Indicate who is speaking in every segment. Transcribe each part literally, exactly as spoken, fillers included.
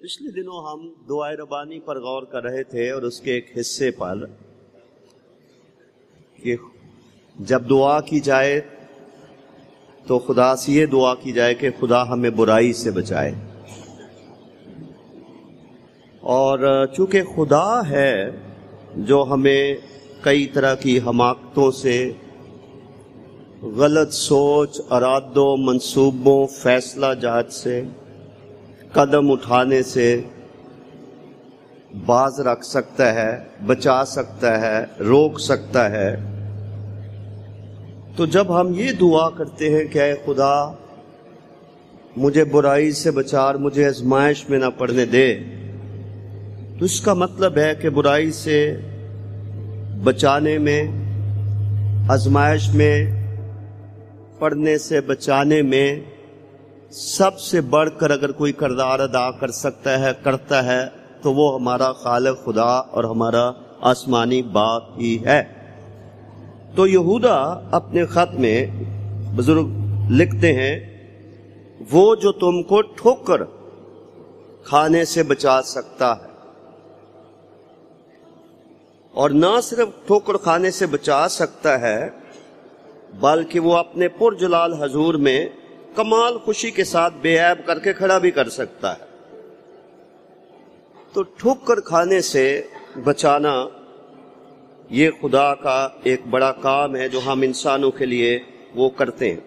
Speaker 1: پچھلے دنوں ہم دعائے ربانی پر غور کر رہے تھے اور اس کے ایک حصے پر کہ جب دعا کی جائے تو خدا سے یہ دعا کی جائے کہ خدا ہمیں برائی سے بچائے. اور چونکہ خدا ہے جو ہمیں کئی طرح کی حماقتوں سے، غلط سوچ، ارادوں، منصوبوں، فیصلہ جات سے، قدم اٹھانے سے باز رکھ سکتا ہے، بچا سکتا ہے، روک سکتا ہے، تو جب ہم یہ دعا کرتے ہیں کہ اے خدا مجھے برائی سے بچا اور مجھے آزمائش میں نہ پڑنے دے، تو اس کا مطلب ہے کہ برائی سے بچانے میں، آزمائش میں پڑنے سے بچانے میں سب سے بڑھ کر اگر کوئی کردار ادا کر سکتا ہے، کرتا ہے، تو وہ ہمارا خالق خدا اور ہمارا آسمانی باپ ہی ہے. تو یہودا اپنے خط میں بزرگ لکھتے ہیں، وہ جو تم کو ٹھوکر کھانے سے بچا سکتا ہے، اور نہ صرف ٹھوکر کھانے سے بچا سکتا ہے بلکہ وہ اپنے پرجلال حضور میں کمال خوشی کے ساتھ بے عیب کر کے کھڑا بھی کر سکتا ہے. تو ٹھوکر کھانے سے بچانا یہ خدا کا ایک بڑا کام ہے جو ہم انسانوں کے لیے وہ کرتے ہیں.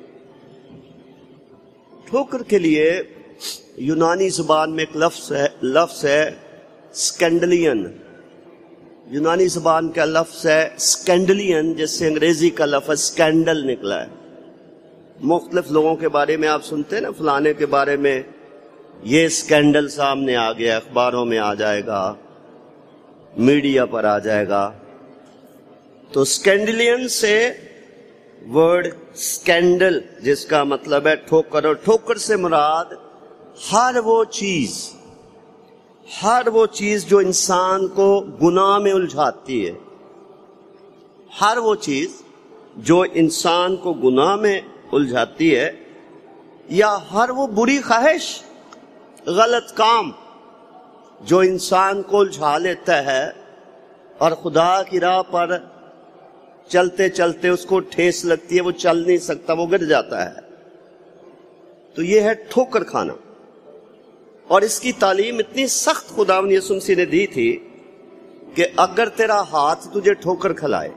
Speaker 1: ٹھوکر کے لیے یونانی زبان میں ایک لفظ ہے لفظ ہے سکینڈلین. یونانی زبان کا لفظ ہے سکینڈلین، جس سے انگریزی کا لفظ سکینڈل نکلا ہے. مختلف لوگوں کے بارے میں آپ سنتے ہیں نا، فلانے کے بارے میں یہ سکینڈل سامنے آ گیا، اخباروں میں آ جائے گا، میڈیا پر آ جائے گا. تو سکینڈلین سے ورڈ سکینڈل، جس کا مطلب ہے ٹھوکر، اور ٹھوکر سے مراد ہر وہ چیز ہر وہ چیز جو انسان کو گناہ میں الجھاتی ہے، ہر وہ چیز جو انسان کو گناہ میں الجھاتی ہے، یا ہر وہ بری خواہش، غلط کام جو انسان کو الجھا لیتا ہے اور خدا کی راہ پر چلتے چلتے اس کو ٹھیس لگتی ہے، وہ چل نہیں سکتا، وہ گر جاتا ہے. تو یہ ہے ٹھوکر کھانا. اور اس کی تعلیم اتنی سخت خداوند یسوع مسیح نے دی تھی کہ اگر تیرا ہاتھ تجھے ٹھوکر کھلائے،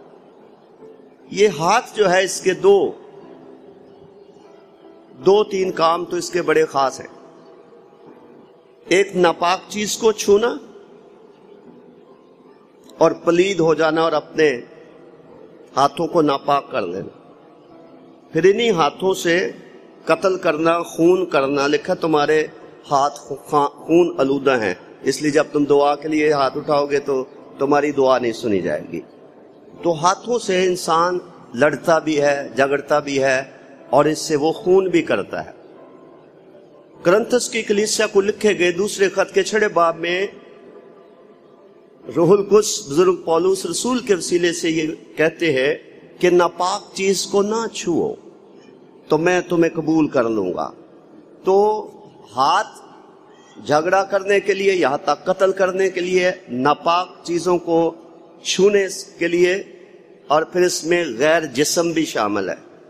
Speaker 1: یہ ہاتھ جو ہے اس کے دو دو تین کام تو اس کے بڑے خاص ہیں. ایک ناپاک چیز کو چھونا اور پلید ہو جانا اور اپنے ہاتھوں کو ناپاک کر لینا. پھر انہی ہاتھوں سے قتل کرنا، خون کرنا. لکھا تمہارے ہاتھ خون آلودہ ہیں، اس لیے جب تم دعا کے لیے ہاتھ اٹھاؤ گے تو تمہاری دعا نہیں سنی جائے گی. تو ہاتھوں سے انسان لڑتا بھی ہے، جھگڑتا بھی ہے، اور اس سے وہ خون بھی کرتا ہے. کرنتھس کی کلیسیا کو لکھے گئے دوسرے خط کے چھٹے باب میں روح القدس بزرگ پولس رسول کے وسیلے سے یہ کہتے ہیں کہ ناپاک چیز کو نہ چھوؤ تو میں تمہیں قبول کر لوں گا. تو ہاتھ جھگڑا کرنے کے لیے، یہاں تک قتل کرنے کے لیے، ناپاک چیزوں کو چھونے کے لیے، اور پھر اس میں غیر جسم بھی شامل ہے.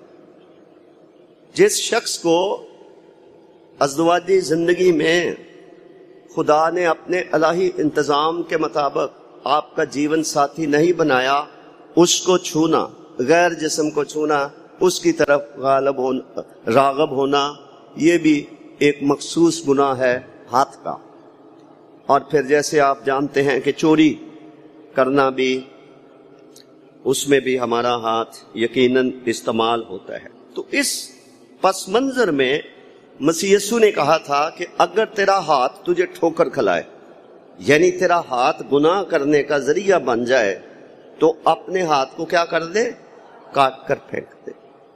Speaker 1: جس شخص کو ازدواجی زندگی میں خدا نے اپنے الہی انتظام کے مطابق آپ کا جیون ساتھی نہیں بنایا، اس کو چھونا، غیر جسم کو چھونا، اس کی طرف غالب ہونا، راغب ہونا، یہ بھی ایک مخصوص گناہ ہے ہاتھ کا. اور پھر جیسے آپ جانتے ہیں کہ چوری کرنا بھی، اس میں بھی ہمارا ہاتھ یقیناً استعمال ہوتا ہے. تو اس پس منظر میں مسیح یسوع نے کہا تھا کہ اگر تیرا ہاتھ تجھے ٹھوکر کھلائے، یعنی تیرا ہاتھ گناہ کرنے کا ذریعہ بن جائے، تو اپنے ہاتھ کو کیا کر دے؟ کاٹ کر پھینک دے.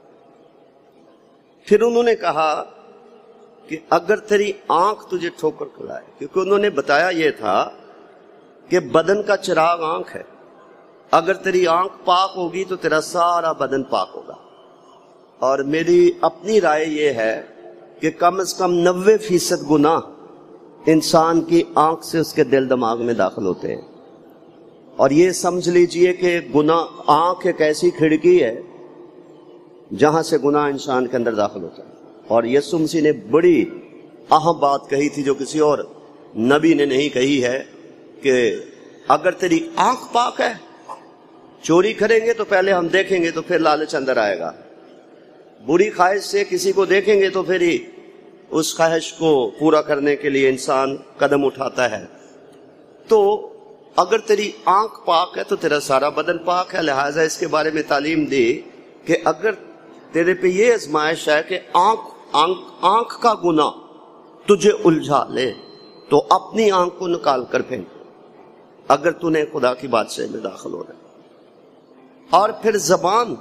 Speaker 1: پھر انہوں نے کہا کہ اگر تیری آنکھ تجھے ٹھوکر کھلائے، کیونکہ انہوں نے بتایا یہ تھا کہ بدن کا چراغ آنکھ ہے. اگر تیری آنکھ پاک ہوگی تو تیرا سارا بدن پاک ہوگا. اور میری اپنی رائے یہ ہے کہ کم از کم نوے فیصد گناہ इंसान की आंख से उसके दिल दिमाग में दाखिल होते हैं। और ये समझ लीजिए कि गुनाह, आंख एक ऐसी खिड़की है जहां से गुनाह इंसान के अंदर दाखिल होता है। और यीशु मसीह ने बड़ी अहम बात कही थी जो किसी और नबी ने नहीं कही है कि अगर तेरी आंख पाक है, चोरी करेंगे तो पहले हम देखेंगे तो फिर लालच अंदर आएगा। बुरी ख्वाहिश से किसी को देखेंगे तो फिर ही उस ख्वाहिश को पूरा करने के लिए इंसान कदम उठाता है। तो अगर तेरी आंख पाक है तो तेरा सारा बदन पाक है। लिहाजा इसके बारे में तालीम दी कि अगर तेरे पे ये आजमाइश है कि आंख आंख आंख का गुनाह तुझे उलझा ले तो अपनी आंख को निकाल कर फेंक, अगर तूने खुदा की बादशाही में दाखिल हो रहा है। और फिर जबान,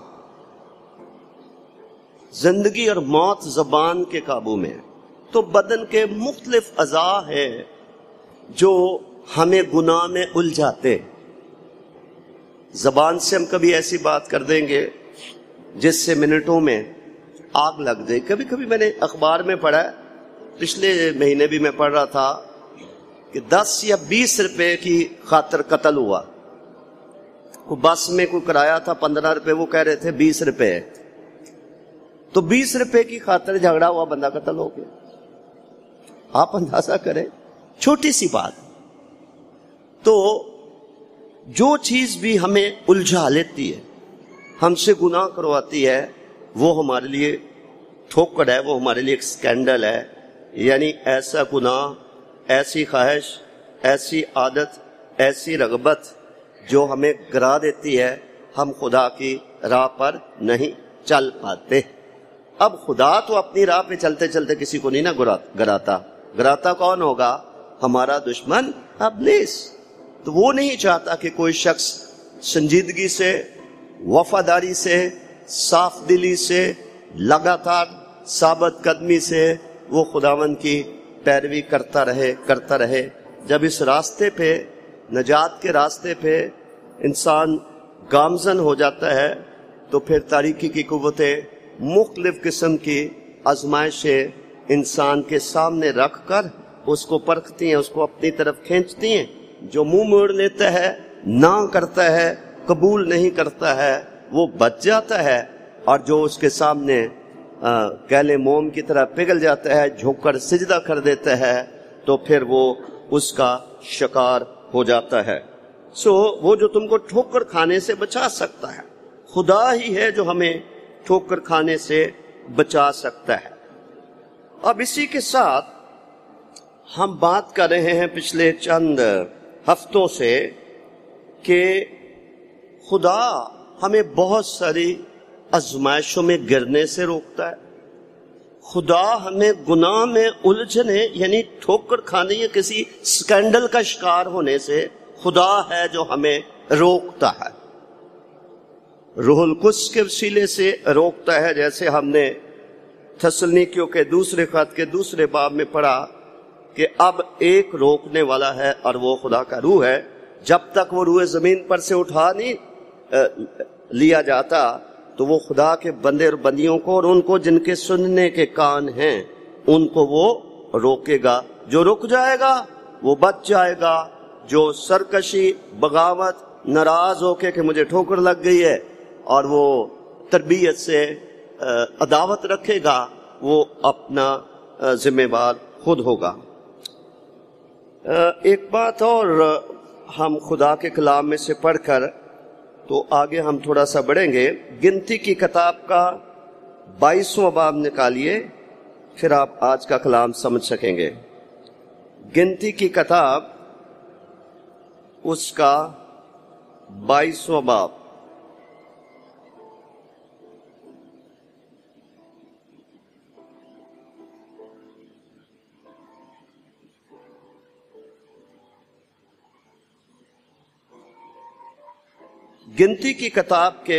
Speaker 1: जिंदगी और मौत जबान के काबू में है। तो बदन के मुख्तलिफ अज़ा है जो हमें गुनाह में उलझाते। जबान से हम कभी ऐसी बात कर देंगे जिससे मिनटों में आग लग जाए। कभी कभी मैंने अखबार में पढ़ा, पिछले महीने भी मैं पढ़ रहा था कि दस या बीस रुपए की खातर कत्ल हुआ। को बस में कोई किराया था पंद्रह रुपए, वो कह रहे थे बीस रुपए, तो बीस रुपए की खातर झगड़ा हुआ, बंदा कत्ल हो गया। आप अंदाजा करें, छोटी सी बात। तो जो चीज भी हमें उलझा लेती है, हमसे गुनाह करवाती है, वो हमारे लिए ठोकर है, वो हमारे लिए एक स्कैंडल है। यानी ऐसा गुनाह, ऐसी ख्वाहिश, ऐसी आदत, ऐसी रगबत जो हमें गिरा देती है, हम खुदा की राह पर नहीं चल पाते। अब खुदा तो अपनी राह पे चलते चलते किसी को नहीं ना गिराता। गिराता कौन होगा? हमारा दुश्मन इब्लीस। तो वो नहीं चाहता कि कोई शख्स संजीदगी से, वफादारी से, साफ दिली से, लगातार साबित कदमी से वो खुदावन की पैरवी करता रहे करता रहे जब इस रास्ते पे, नजात के रास्ते पे इंसान गामजन हो जाता है, तो फिर तारीकी की कुव्वतें, मुख्तलिफ किस्म की आजमाइशें इंसान के सामने रख कर उसको परखती हैं, उसको अपनी तरफ खींचती हैं। जो मुंह मोड़ लेता है, ना करता है, कबूल नहीं करता है, वो बच जाता है। और जो उसके सामने कैले मोम की तरह पिघल जाता है, झुककर सिजदा कर देता है, तो फिर वो उसका शिकार हो जाता है। सो वो जो तुमको ठोकर खाने से बचा सकता है, खुदा ही है जो हमें ठोकर खाने से बचा सकता है। अब इसी के साथ हम बात कर रहे हैं पिछले चंद हफ्तों से कि खुदा हमें बहुत सारी आजमाइशों में गिरने से रोकता है। खुदा हमें गुनाह में उलझने यानी ठोकर खाने या किसी स्कैंडल का शिकार होने से खुदा है जो हमें रोकता है। रूहुल कुद्स के वसीले से रोकता है। जैसे हमने थस्सलुनीकियों के दूसरे खत के दूसरे बाब में पढ़ा कि अब एक रोकने वाला है और वो खुदा का रूह है। जब तक वो रूह जमीन पर से उठा नहीं लिया जाता तो वो खुदा के बंदे और बंदियों को और उनको जिनके सुनने के कान हैं उनको वो रोकेगा। जो रुक जाएगा वो बच जाएगा। जो सरकशी, बगावत, नाराज होके कि मुझे ठोकर लग गई है और वो तरबियत से अदावत रखेगा, वो अपना जिम्मेवार खुद होगा। एक बात और हम खुदा के कलाम में से पढ़कर तो आगे हम थोड़ा सा बढ़ेंगे। गिनती की किताब का बाईसवां बाब निकालिए, फिर आप आज का कलाम समझ सकेंगे। गिनती की किताब उसका बाईसवां बाब। गिनती की किताब के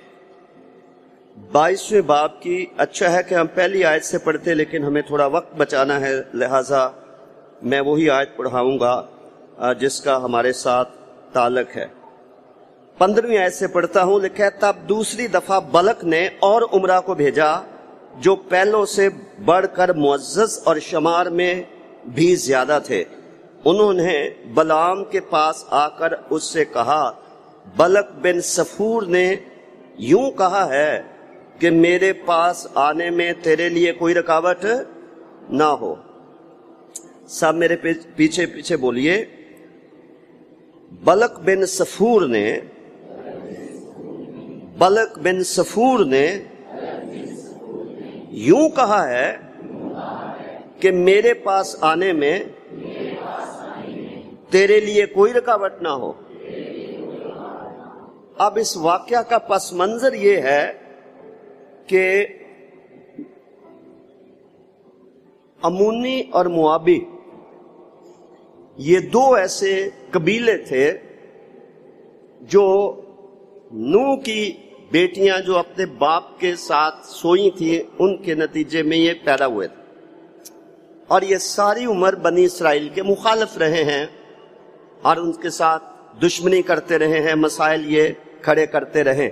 Speaker 1: बाईसवें बाब की, अच्छा है कि हम पहली आयत से पढ़ते, लेकिन हमें थोड़ा वक्त बचाना है, लिहाजा मैं वही आयत पढ़ाऊंगा जिसका हमारे साथ ताल्लुक है। पंद्रहवीं आयत से पढ़ता हूं। लिखा है, तब दूसरी दफा बलक ने और उमरा को भेजा जो पहलों से बढ़कर मुअज्जज और शमार में بھی زیادہ تھے۔ انہوں نے بلعام کے پاس آ کر اس سے کہا، بلق بن صفور نے یوں کہا ہے کہ میرے پاس آنے میں تیرے لیے کوئی رکاوٹ نہ ہو۔ سب میرے پیچھے پیچھے بولیے، بلق بن صفور نے بلق بن صفور نے یوں کہا ہے کہ میرے پاس آنے میں تیرے لیے کوئی رکاوٹ نہ ہو۔ اب اس واقعہ کا پس منظر یہ ہے کہ امونی اور موابی یہ دو ایسے قبیلے تھے جو نوح کی بیٹیاں جو اپنے باپ کے ساتھ سوئی تھیں ان کے نتیجے میں یہ پیدا ہوئے تھے، اور یہ ساری عمر بنی اسرائیل کے مخالف رہے ہیں اور ان کے ساتھ دشمنی کرتے رہے ہیں، مسائل یہ کھڑے کرتے رہے۔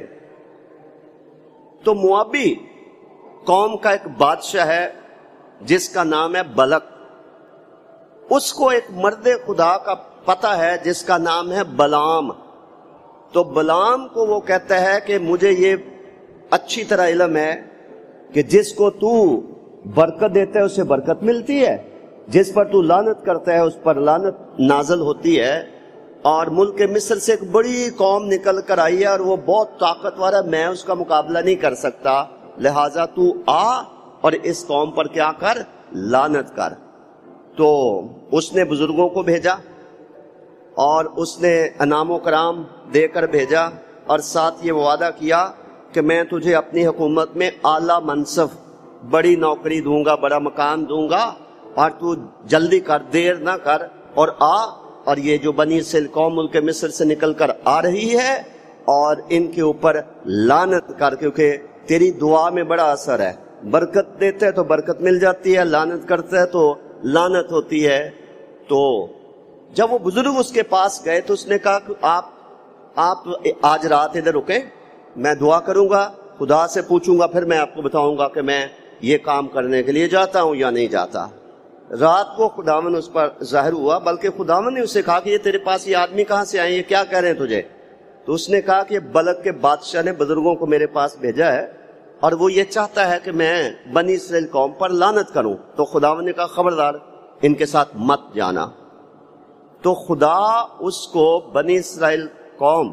Speaker 1: تو موابی قوم کا ایک بادشاہ ہے جس کا نام ہے بلق، اس کو ایک مرد خدا کا پتہ ہے جس کا نام ہے بلعام۔ تو بلعام کو وہ کہتا ہے کہ مجھے یہ اچھی طرح علم ہے کہ جس کو تو برکت دیتا ہے اسے برکت ملتی ہے، جس پر تو لعنت کرتا ہے اس پر لعنت نازل ہوتی ہے، اور ملک مصر سے ایک بڑی قوم نکل کر آئی ہے اور وہ بہت طاقتور ہے، میں اس کا مقابلہ نہیں کر سکتا، لہٰذا تو آ اور اس قوم پر کیا کر، لعنت کر۔ تو اس نے بزرگوں کو بھیجا اور اس نے انعام و کرام دے کر بھیجا، اور ساتھ یہ وعدہ کیا کہ میں تجھے اپنی حکومت میں اعلیٰ منصب، بڑی نوکری دوں گا، بڑا مکان دوں گا، اور تو جلدی کر، دیر نہ کر اور آ، اور یہ جو بنی اسرائیل قوم ملک مصر سے نکل کر آ رہی ہے اور ان کے اوپر لعنت کر، کیونکہ تیری دعا میں بڑا اثر ہے، برکت دیتے ہے تو برکت مل جاتی ہے، لعنت کرتے ہے تو لعنت ہوتی ہے۔ تو جب وہ بزرگ اس کے پاس گئے تو اس نے کہا کہ آپ آپ آج رات ادھر رکیں، میں دعا کروں گا، خدا سے پوچھوں گا، پھر میں آپ کو بتاؤں گا کہ میں یہ کام کرنے کے لیے جاتا ہوں یا نہیں جاتا۔ رات کو خداوند اس پر ظاہر ہوا، بلکہ خداوند نے اسے کہا کہ یہ تیرے پاس یہ آدمی کہاں سے آئے، یہ کیا کہہ رہے ہیں تجھے؟ تو اس نے کہا کہ بلق کے بادشاہ نے بزرگوں کو میرے پاس بھیجا ہے اور وہ یہ چاہتا ہے کہ میں بنی اسرائیل قوم پر لعنت کروں۔ تو خداوند نے کہا خبردار ان کے ساتھ مت جانا۔ تو خدا اس کو بنی اسرائیل قوم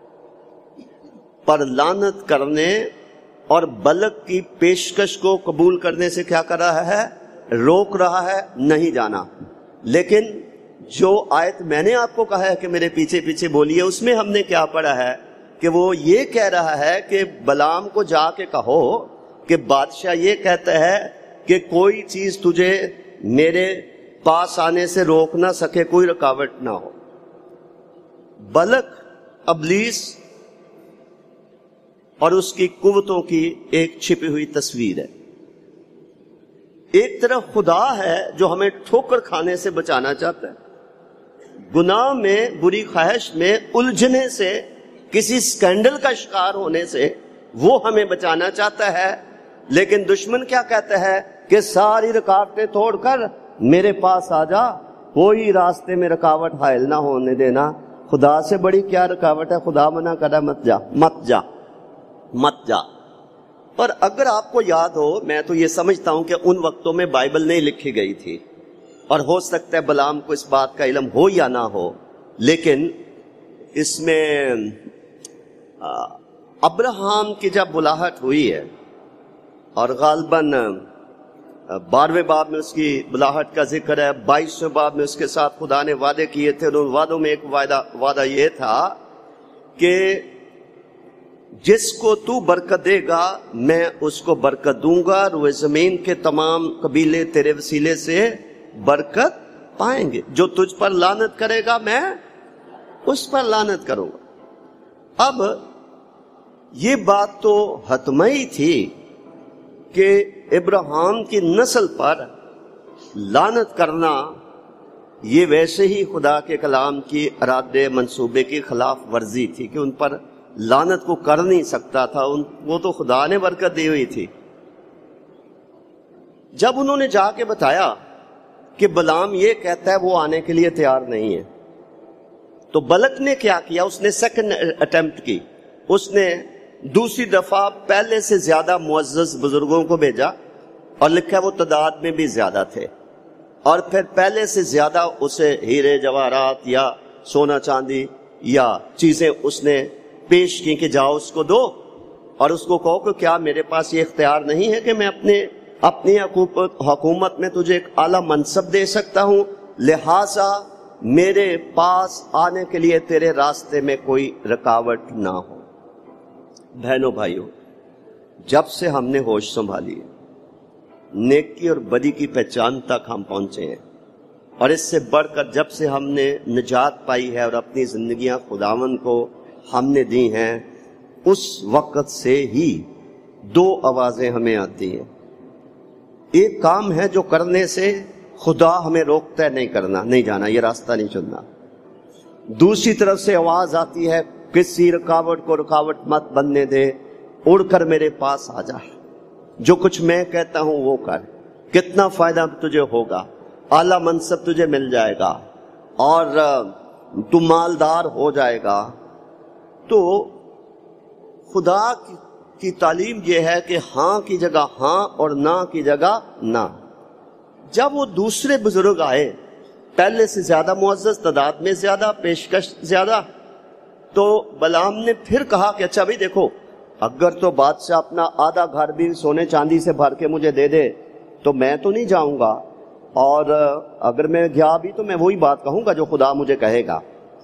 Speaker 1: پر لعنت کرنے اور بلق کی پیشکش کو قبول کرنے سے کیا کر رہا ہے، روک رہا ہے، نہیں جانا۔ لیکن جو آیت میں نے آپ کو کہا ہے کہ میرے پیچھے پیچھے بولیے، اس میں ہم نے کیا پڑھا ہے کہ وہ یہ کہہ رہا ہے کہ بلعام کو جا کے کہو کہ بادشاہ یہ کہتا ہے کہ کوئی چیز تجھے میرے پاس آنے سے روک نہ سکے، کوئی رکاوٹ نہ ہو۔ بلق ابلیس اور اس کی قوتوں کی ایک چھپی ہوئی تصویر ہے۔ ایک طرف خدا ہے جو ہمیں ٹھوکر کھانے سے بچانا چاہتا ہے، گناہ میں، بری خواہش میں الجھنے سے، کسی سکینڈل کا شکار ہونے سے وہ ہمیں بچانا چاہتا ہے۔ لیکن دشمن کیا کہتا ہے کہ ساری رکاوٹیں توڑ کر میرے پاس آ جا، کوئی راستے میں رکاوٹ حائل نہ ہونے دینا۔ خدا سے بڑی کیا رکاوٹ ہے، خدا منع کر رہا مت جا مت جا مت جا۔ پر اگر آپ کو یاد ہو، میں تو یہ سمجھتا ہوں کہ ان وقتوں میں بائبل نہیں لکھی گئی تھی، اور ہو سکتا ہے بلعام کو اس بات کا علم ہو یا نہ ہو، لیکن اس میں ابراہم کی جب بلاہٹ ہوئی ہے، اور غالباً بارہویں باب میں اس کی بلاہٹ کا ذکر ہے، بائیسویں باب میں اس کے ساتھ خدا نے وعدے کیے تھے، اور ان وعدوں میں ایک وعدہ وعدہ یہ تھا کہ جس کو تو برکت دے گا میں اس کو برکت دوں گا، روئے زمین کے تمام قبیلے تیرے وسیلے سے برکت پائیں گے، جو تجھ پر لعنت کرے گا میں اس پر لعنت کروں گا۔ اب یہ بات تو حتمی تھی کہ ابراہیم کی نسل پر لعنت کرنا یہ ویسے ہی خدا کے کلام کی ارادے منصوبے کی خلاف ورزی تھی، کہ ان پر لعنت کو کر نہیں سکتا تھا، ان وہ تو خدا نے برکت دی ہوئی تھی۔ جب انہوں نے جا کے بتایا کہ بلعام یہ کہتا ہے وہ آنے کے لیے تیار نہیں ہے. تو بلق نے کیا کیا؟ اس نے سیکنڈ اٹیمپٹ کی. اس نے دوسری دفعہ پہلے سے زیادہ معزز بزرگوں کو بھیجا اور لکھا وہ تعداد میں بھی زیادہ تھے, اور پھر پہلے سے زیادہ اسے ہیرے جواہرات یا سونا چاندی یا چیزیں اس نے پیش کی کہ جاؤ اس کو دو اور اس کو کہو کہ کیا میرے پاس یہ اختیار نہیں ہے کہ میں اپنے اپنی حکومت میں تجھے ایک اعلیٰ منصب دے سکتا ہوں, لہذا میرے پاس آنے کے لیے تیرے راستے میں کوئی رکاوٹ نہ ہو. بہنوں بھائیوں, جب سے ہم نے ہوش سنبھالی ہے, نیکی اور بدی کی پہچان تک ہم پہنچے ہیں, اور اس سے بڑھ کر جب سے ہم نے نجات پائی ہے اور اپنی زندگیاں خداوند کو ہم نے دی ہیں, اس وقت سے ہی دو آوازیں ہمیں آتی ہیں. ایک کام ہے جو کرنے سے خدا ہمیں روکتا ہے نہیں کرنا, نہیں جانا, یہ راستہ نہیں چننا. دوسری طرف سے آواز آتی ہے کسی رکاوٹ کو رکاوٹ مت بننے دے, اڑ کر میرے پاس آ جا, جو کچھ میں کہتا ہوں وہ کر, کتنا فائدہ تجھے ہوگا, اعلیٰ منصب تجھے مل جائے گا اور تو مالدار ہو جائے گا. تو خدا کی تعلیم یہ ہے کہ ہاں کی جگہ ہاں اور نہ کی جگہ نہ. جب وہ دوسرے بزرگ آئے, پہلے سے زیادہ معزز, تعداد میں زیادہ, پیشکش زیادہ, تو بلعام نے پھر کہا کہ اچھا بھائی دیکھو, اگر تو بادشاہ اپنا آدھا گھر بھی سونے چاندی سے بھر کے مجھے دے دے تو میں تو نہیں جاؤں گا, اور اگر میں گیا بھی تو میں وہی بات کہوں گا جو خدا مجھے کہے گا.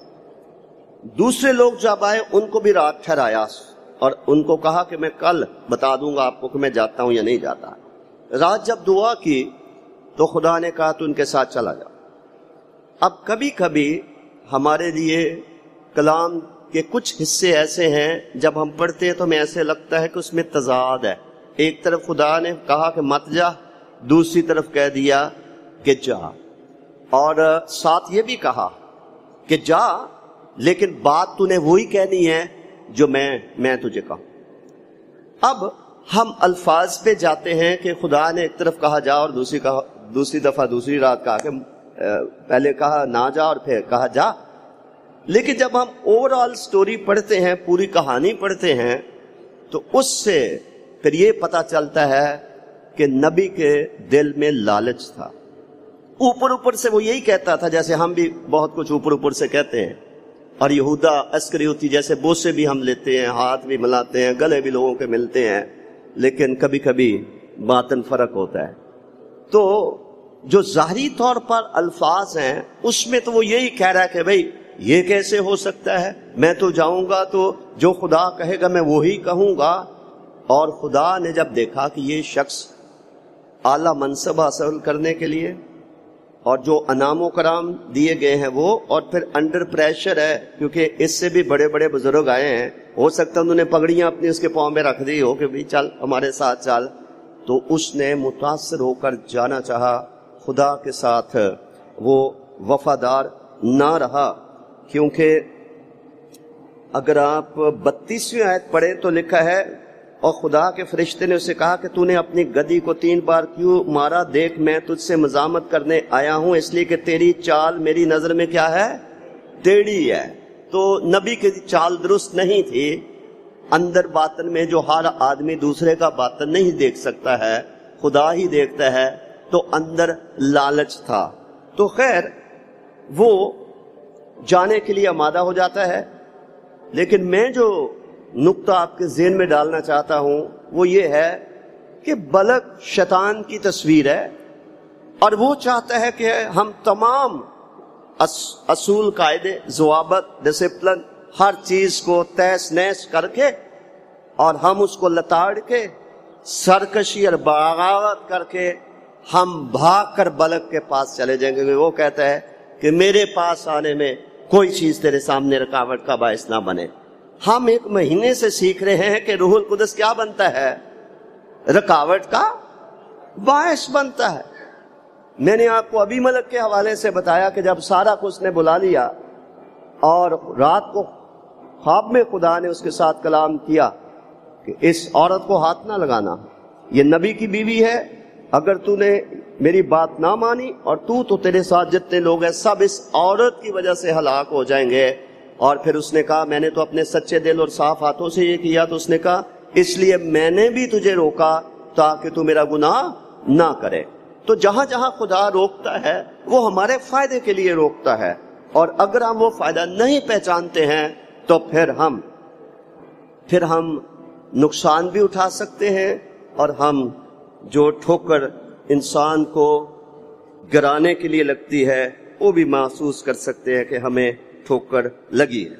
Speaker 1: دوسرے لوگ جب آئے ان کو بھی رات ٹھہرایا اور ان کو کہا کہ میں کل بتا دوں گا آپ کو کہ میں جاتا ہوں یا نہیں جاتا. رات جب دعا کی تو خدا نے کہا تو ان کے ساتھ چلا جا. اب کبھی کبھی ہمارے لیے کلام کے کچھ حصے ایسے ہیں جب ہم پڑھتے ہیں تو ہمیں ایسے لگتا ہے کہ اس میں تضاد ہے. ایک طرف خدا نے کہا کہ مت جا, دوسری طرف کہہ دیا کہ جا, اور ساتھ یہ بھی کہا کہ جا لیکن بات تو نے وہی کہنی ہے جو میں میں تجھے کہوں. اب ہم الفاظ پہ جاتے ہیں کہ خدا نے ایک طرف کہا جا اور دوسری کہا دوسری دفعہ دوسری رات کہا کہ پہلے کہا نہ جا اور پھر کہا جا. لیکن جب ہم اوور آل سٹوری پڑھتے ہیں, پوری کہانی پڑھتے ہیں, تو اس سے پھر یہ پتا چلتا ہے کہ نبی کے دل میں لالچ تھا. اوپر اوپر سے وہ یہی کہتا تھا جیسے ہم بھی بہت کچھ اوپر اوپر سے کہتے ہیں, اور یہودا اسکریوتی جیسے بوسے بھی ہم لیتے ہیں, ہاتھ بھی ملاتے ہیں, گلے بھی لوگوں کے ملتے ہیں, لیکن کبھی کبھی باطن فرق ہوتا ہے. تو جو ظاہری طور پر الفاظ ہیں اس میں تو وہ یہی کہہ رہا ہے کہ بھئی یہ کیسے ہو سکتا ہے, میں تو جاؤں گا تو جو خدا کہے گا میں وہی کہوں گا. اور خدا نے جب دیکھا کہ یہ شخص اعلیٰ منصب حاصل کرنے کے لیے اور جو انعام و کرام دیے گئے ہیں وہ, اور پھر انڈر پریشر ہے کیونکہ اس سے بھی بڑے بڑے بزرگ آئے ہیں, ہو سکتا ہے انہوں نے پگڑیاں اپنی اس کے پاؤں میں رکھ دی ہو کہ بھی چل ہمارے ساتھ چل, تو اس نے متاثر ہو کر جانا چاہا. خدا کے ساتھ وہ وفادار نہ رہا, کیونکہ اگر آپ بتیسویں آیت پڑھیں تو لکھا ہے اور خدا کے فرشتے نے اسے کہا کہ تو نے اپنی گدی کو تین بار کیوں مارا, دیکھ میں تجھ سے مزاحمت کرنے آیا ہوں اس لیے کہ تیری چال میری نظر میں کیا ہے, ٹیڑھی ہے. تو نبی کی چال درست نہیں تھی. اندر باطن میں جو ہر آدمی دوسرے کا باطن نہیں دیکھ سکتا ہے, خدا ہی دیکھتا ہے, تو اندر لالچ تھا. تو خیر وہ جانے کے لیے آمادہ ہو جاتا ہے. لیکن میں جو نقطہ آپ کے ذہن میں ڈالنا چاہتا ہوں وہ یہ ہے کہ بلق شیطان کی تصویر ہے, اور وہ چاہتا ہے کہ ہم تمام اصول, قاعدے, ضوابط, ڈسپلن, ہر چیز کو تہس نہس کر کے اور ہم اس کو لتاڑ کے سرکشی اور بغاوت کر کے ہم بھاگ کر بلق کے پاس چلے جائیں گے. وہ کہتا ہے کہ میرے پاس آنے میں کوئی چیز تیرے سامنے رکاوٹ کا باعث نہ بنے. ہم ایک مہینے سے سیکھ رہے ہیں کہ روح القدس کیا بنتا ہے, رکاوٹ کا باعث بنتا ہے. میں نے آپ کو ابھی ملک کے حوالے سے بتایا کہ جب سارا کو اس نے بلا لیا اور رات کو خواب میں خدا نے اس کے ساتھ کلام کیا کہ اس عورت کو ہاتھ نہ لگانا, یہ نبی کی بیوی ہے, اگر تو نے میری بات نہ مانی اور تو تو تیرے ساتھ جتنے لوگ ہیں سب اس عورت کی وجہ سے ہلاک ہو جائیں گے. اور پھر اس نے کہا میں نے تو اپنے سچے دل اور صاف ہاتھوں سے یہ کیا. تو اس نے کہا اس لیے میں نے بھی تجھے روکا تاکہ تو میرا گناہ نہ کرے. تو جہاں جہاں خدا روکتا ہے وہ ہمارے فائدے کے لیے روکتا ہے, اور اگر ہم وہ فائدہ نہیں پہچانتے ہیں تو پھر ہم پھر ہم نقصان بھی اٹھا سکتے ہیں, اور ہم جو ٹھوکر انسان کو گرانے کے لیے لگتی ہے وہ بھی محسوس کر سکتے ہیں کہ ہمیں ٹھوکر لگی ہے.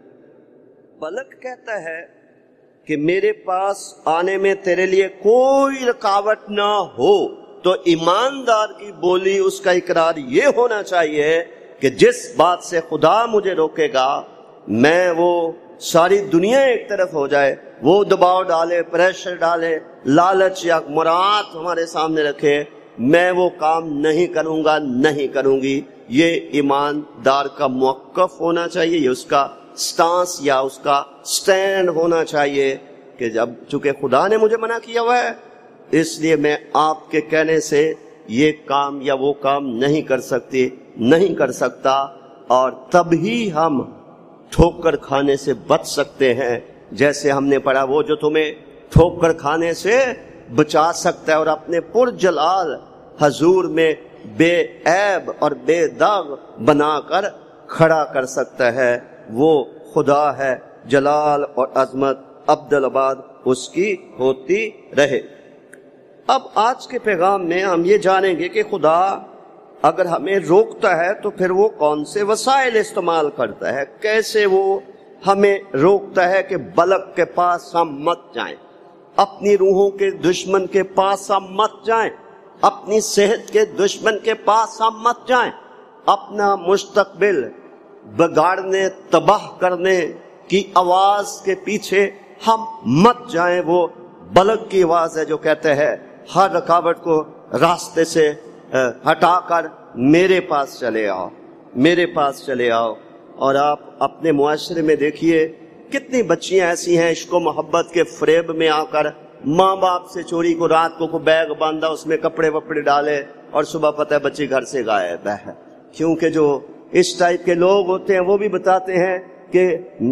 Speaker 1: بلک کہتا ہے کہ میرے پاس آنے میں تیرے لیے کوئی رکاوٹ نہ ہو. تو ایماندار کی بولی, اس کا اقرار یہ ہونا چاہیے کہ جس بات سے خدا مجھے روکے گا میں وہ ساری دنیا ایک طرف ہو جائے, وہ دباؤ ڈالے, پریشر ڈالے, لالچ یا مراد ہمارے سامنے رکھے, میں وہ کام نہیں کروں گا, نہیں کروں گی. یہ ایماندار کا موقف ہونا چاہیے, یہ اس کا سٹانس یا اس کا سٹینڈ ہونا چاہیے کہ جب چونکہ خدا نے مجھے منع کیا ہوا ہے اس لیے میں آپ کے کہنے سے یہ کام یا وہ کام نہیں کر سکتی نہیں کر سکتا. اور تب ہی ہم ٹھوکر کھانے سے بچ سکتے ہیں, جیسے ہم نے پڑھا وہ جو تمہیں ٹھوکر کھانے سے بچا سکتا ہے اور اپنے پرجلال حضور میں بے عیب اور بے داغ بنا کر کھڑا کر سکتا ہے, وہ خدا ہے. جلال اور عظمت عبدالآباد اس کی ہوتی رہے. اب آج کے پیغام میں ہم یہ جانیں گے کہ خدا اگر ہمیں روکتا ہے تو پھر وہ کون سے وسائل استعمال کرتا ہے, کیسے وہ ہمیں روکتا ہے کہ بلک کے پاس ہم مت جائیں, اپنی روحوں کے دشمن کے پاس ہم مت جائیں, اپنی صحت کے دشمن کے پاس ہم مت جائیں, اپنا مستقبل بگاڑنے تباہ کرنے کی آواز کے پیچھے ہم مت جائیں. وہ بلک کی آواز ہے جو کہتے ہیں ہر رکاوٹ کو راستے سے ہٹا کر میرے پاس چلے آؤ, میرے پاس چلے آؤ. اور آپ اپنے معاشرے میں دیکھیے کتنی بچیاں ایسی ہیں عشق و محبت کے فریب میں آ کر ماں باپ سے چوری کو رات کو کو بیگ باندھا, اس میں کپڑے وپڑے ڈالے اور صبح پتہ ہے بچی گھر سے غائب ہے. کیونکہ جو اس ٹائپ کے لوگ ہوتے ہیں وہ بھی بتاتے ہیں کہ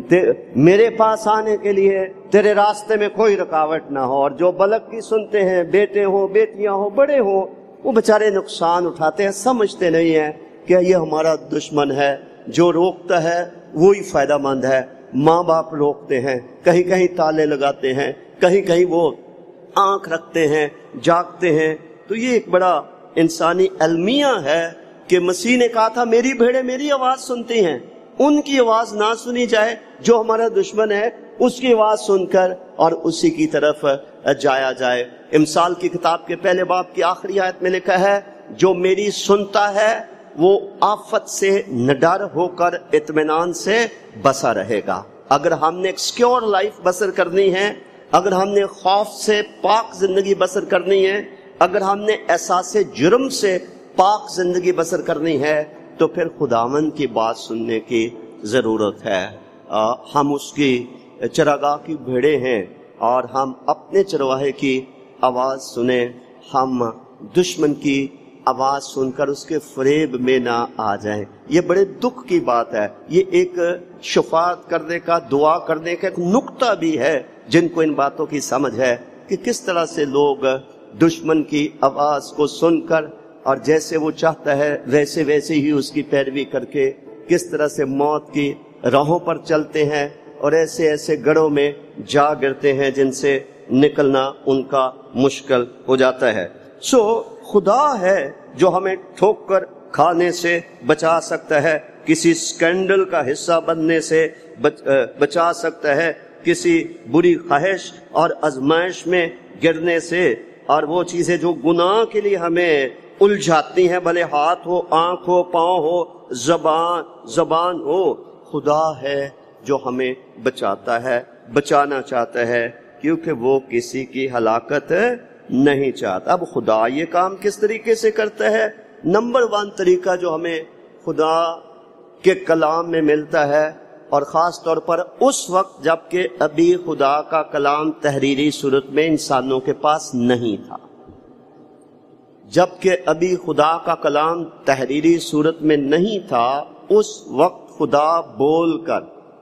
Speaker 1: میرے پاس آنے کے لیے تیرے راستے میں کوئی رکاوٹ نہ ہو. اور جو بلک کی سنتے ہیں, بیٹے ہوں بیٹیاں ہوں بڑے ہوں, وہ بےچارے نقصان اٹھاتے ہیں, سمجھتے نہیں ہیں کہ یہ ہمارا دشمن ہے. جو روکتا ہے وہی فائدہ مند ہے. ماں باپ روکتے ہیں, کہیں کہیں تالے لگاتے ہیں, کہیں کہیں وہ آنکھ رکھتے ہیں, جاگتے ہیں. تو یہ ایک بڑا انسانی المیہ ہے کہ مسیح نے کہا تھا میری بھیڑیں میری آواز سنتی ہیں, ان کی آواز نہ سنی جائے. جو ہمارا دشمن ہے اس کی آواز سن کر اور اسی کی طرف جایا جائے. امثال کی کتاب کے پہلے باب کی آخری آیت میں لکھا ہے جو میری سنتا ہے وہ آفت سے نڈر ہو کر اطمینان سے بسا رہے گا. اگر ہم نے ایک سیکیور لائف بسر کرنی ہے, اگر ہم نے خوف سے پاک زندگی بسر کرنی ہے, اگر ہم نے احساس جرم سے پاک زندگی بسر کرنی ہے تو پھر خداوند کی بات سننے کی ضرورت ہے. آ, ہم اس کی چراگاہ کی بھیڑیں ہیں اور ہم اپنے چرواہے کی آواز سنیں, ہم دشمن کی آواز سن کر اس کے فریب میں نہ آ جائیں. یہ بڑے دکھ کی بات ہے. یہ ایک شفاعت کرنے کا, دعا کرنے کا ایک نقطہ بھی ہے جن کو ان باتوں کی سمجھ ہے کہ کس طرح سے لوگ دشمن کی آواز کو سن کر اور جیسے وہ چاہتا ہے ویسے ویسے ہی اس کی پیروی کر کے کس طرح سے موت کی راہوں پر چلتے ہیں اور ایسے ایسے گڑھوں میں جا گرتے ہیں جن سے نکلنا ان کا مشکل ہو جاتا ہے. سو خدا ہے جو ہمیں ٹھوک کر کھانے سے بچا سکتا ہے, کسی سکینڈل کا حصہ بننے سے بچا سکتا ہے, کسی بری خواہش اور آزمائش میں گرنے سے, اور وہ چیزیں جو گناہ کے لیے ہمیں الجھاتی ہیں, بھلے ہاتھ ہو, آنکھ ہو, پاؤں ہو, زبان زبان ہو, خدا ہے جو ہمیں بچاتا ہے, بچانا چاہتا ہے, کیونکہ وہ کسی کی ہلاکت نہیں چاہتا. اب خدا یہ کام کس طریقے سے کرتا ہے؟ نمبر ون طریقہ جو ہمیں خدا کے کلام میں ملتا ہے, اور خاص طور پر اس وقت جب کہ ابھی خدا کا کلام تحریری صورت میں انسانوں کے پاس نہیں تھا, جبکہ ابھی خدا کا کلام تحریری صورت میں نہیں تھا، اس وقت خدا بول کر،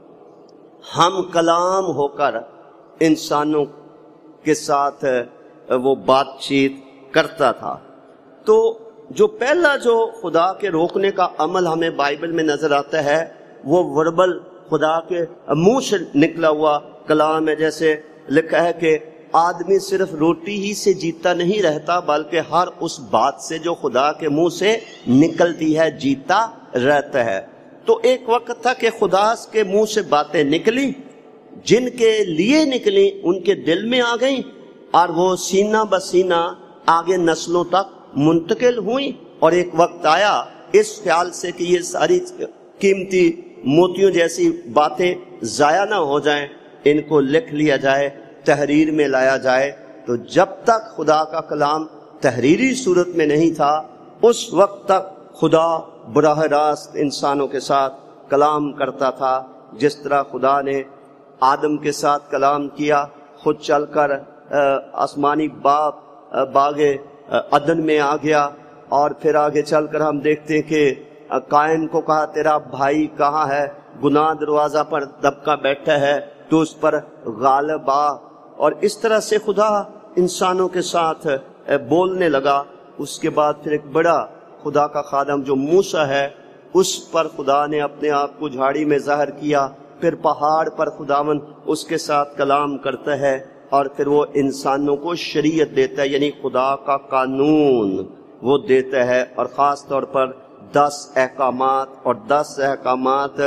Speaker 1: ہم کلام ہو کر انسانوں کے ساتھ وہ بات چیت کرتا تھا۔ تو جو پہلا جو خدا کے روکنے کا عمل ہمیں بائبل میں نظر آتا ہے وہ وربل خدا کے منہ سے نکلا ہوا کلام ہے۔ جیسے لکھا ہے کہ آدمی صرف روٹی ہی سے جیتا نہیں رہتا بلکہ ہر اس بات سے جو خدا کے منہ سے نکلتی ہے جیتا رہتا ہے۔ تو ایک وقت تھا کہ خدا کے منہ سے باتیں نکلی، جن کے لیے نکلی ان کے دل میں آ گئیں اور وہ سینہ بسینہ آگے نسلوں تک منتقل ہوئی۔ اور ایک وقت آیا اس خیال سے کہ یہ ساری قیمتی موتیوں جیسی باتیں ضائع نہ ہو جائیں، ان کو لکھ لیا جائے، تحریر میں لایا جائے۔ تو جب تک خدا کا کلام تحریری صورت میں نہیں تھا، اس وقت تک خدا براہ راست انسانوں کے ساتھ کلام کرتا تھا، جس طرح خدا نے آدم کے ساتھ کلام کیا، خود چل کر آسمانی باغ باغ عدن میں آ گیا، اور پھر آگے چل کر ہم دیکھتے ہیں کہ قائن کو کہا تیرا بھائی کہاں ہے، گناہ دروازہ پر دبکا بیٹھا ہے، تو اس پر غالب آ۔ اور اس طرح سے خدا انسانوں کے ساتھ بولنے لگا۔ اس کے بعد پھر ایک بڑا خدا کا خادم جو موسیٰ ہے، اس پر خدا نے اپنے آپ کو جھاڑی میں ظاہر کیا، پھر پہاڑ پر خداوند اس کے ساتھ کلام کرتا ہے، اور پھر وہ انسانوں کو شریعت دیتا ہے، یعنی خدا کا قانون وہ دیتا ہے، اور خاص طور پر دس احکامات۔ اور دس احکامات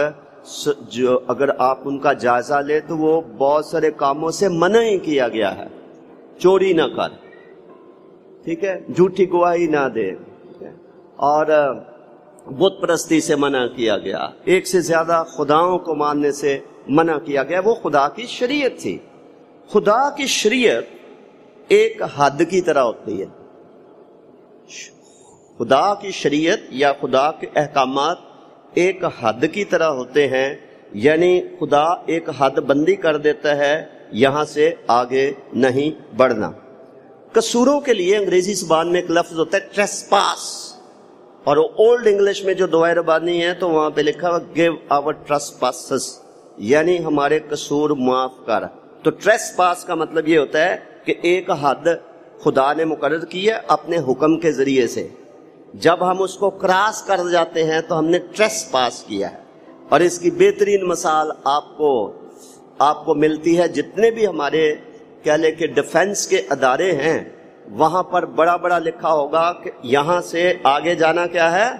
Speaker 1: جو اگر آپ ان کا جائزہ لیں تو وہ بہت سارے کاموں سے منع ہی کیا گیا ہے۔ چوری نہ کر، ٹھیک ہے، جھوٹی گواہی نہ دے، اور بت پرستی سے منع کیا گیا، ایک سے زیادہ خداؤں کو ماننے سے منع کیا گیا۔ وہ خدا کی شریعت تھی۔ خدا کی شریعت ایک حد کی طرح ہوتی ہے۔ خدا کی شریعت یا خدا کے احکامات ایک حد کی طرح ہوتے ہیں، یعنی خدا ایک حد بندی کر دیتا ہے، یہاں سے آگے نہیں بڑھنا۔ قصوروں کے لیے انگریزی زبان میں ایک لفظ ہوتا ہے ٹریسپاس، اور اولڈ انگلش میں جو دعائے ربانی ہے تو وہاں پہ لکھا ہوا گیو آور ٹریسپاسز، یعنی ہمارے قصور معاف کر۔ تو ٹریسپاس کا مطلب یہ ہوتا ہے کہ ایک حد خدا نے مقرر کی ہے اپنے حکم کے ذریعے سے، جب ہم اس کو کراس کر جاتے ہیں تو ہم نے ٹریسپاس کیا ہے۔ اور اس کی بہترین مثال آپ کو آپ کو ملتی ہے، جتنے بھی ہمارے کہہ لے کہ ڈیفنس کے ادارے ہیں وہاں پر بڑا بڑا لکھا ہوگا کہ یہاں سے آگے جانا کیا ہے،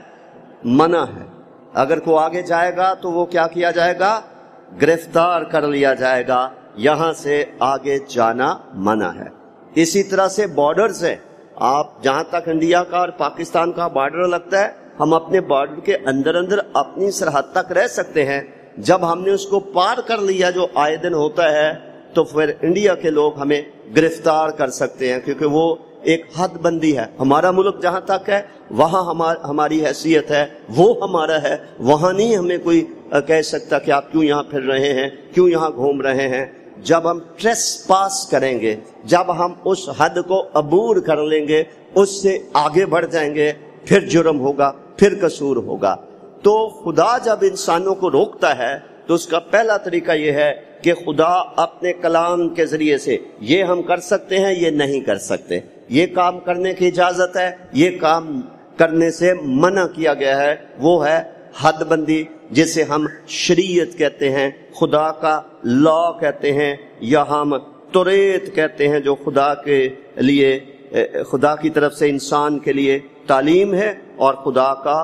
Speaker 1: منع ہے۔ اگر کوئی آگے جائے گا تو وہ کیا کیا جائے گا، گرفتار کر لیا جائے گا، یہاں سے آگے جانا منع ہے۔ اسی طرح سے بارڈر سے، آپ جہاں تک انڈیا کا اور پاکستان کا بارڈر لگتا ہے، ہم اپنے بارڈر کے اندر اندر اپنی سرحد تک رہ سکتے ہیں، جب ہم نے اس کو پار کر لیا جو آئے دن ہوتا ہے تو پھر انڈیا کے لوگ ہمیں گرفتار کر سکتے ہیں، کیونکہ وہ ایک حد بندی ہے۔ ہمارا ملک جہاں تک ہے وہاں ہماری حیثیت ہے، وہ ہمارا ہے، وہاں نہیں ہمیں کوئی کہہ سکتا کہ آپ کیوں یہاں پھر رہے ہیں، کیوں یہاں گھوم رہے ہیں۔ جب ہم ٹریس پاس کریں گے، جب ہم اس حد کو عبور کر لیں گے، اس سے آگے بڑھ جائیں گے، پھر جرم ہوگا، پھر قصور ہوگا۔ تو خدا جب انسانوں کو روکتا ہے تو اس کا پہلا طریقہ یہ ہے کہ خدا اپنے کلام کے ذریعے سے یہ ہم کر سکتے ہیں، یہ نہیں کر سکتے، یہ کام کرنے کی اجازت ہے، یہ کام کرنے سے منع کیا گیا ہے، وہ ہے حد بندی، جسے ہم شریعت کہتے ہیں، خدا کا لا کہتے ہیں، یا ہم توریت کہتے ہیں، جو خدا کے لیے خدا کی طرف سے انسان کے لیے تعلیم ہے، اور خدا کا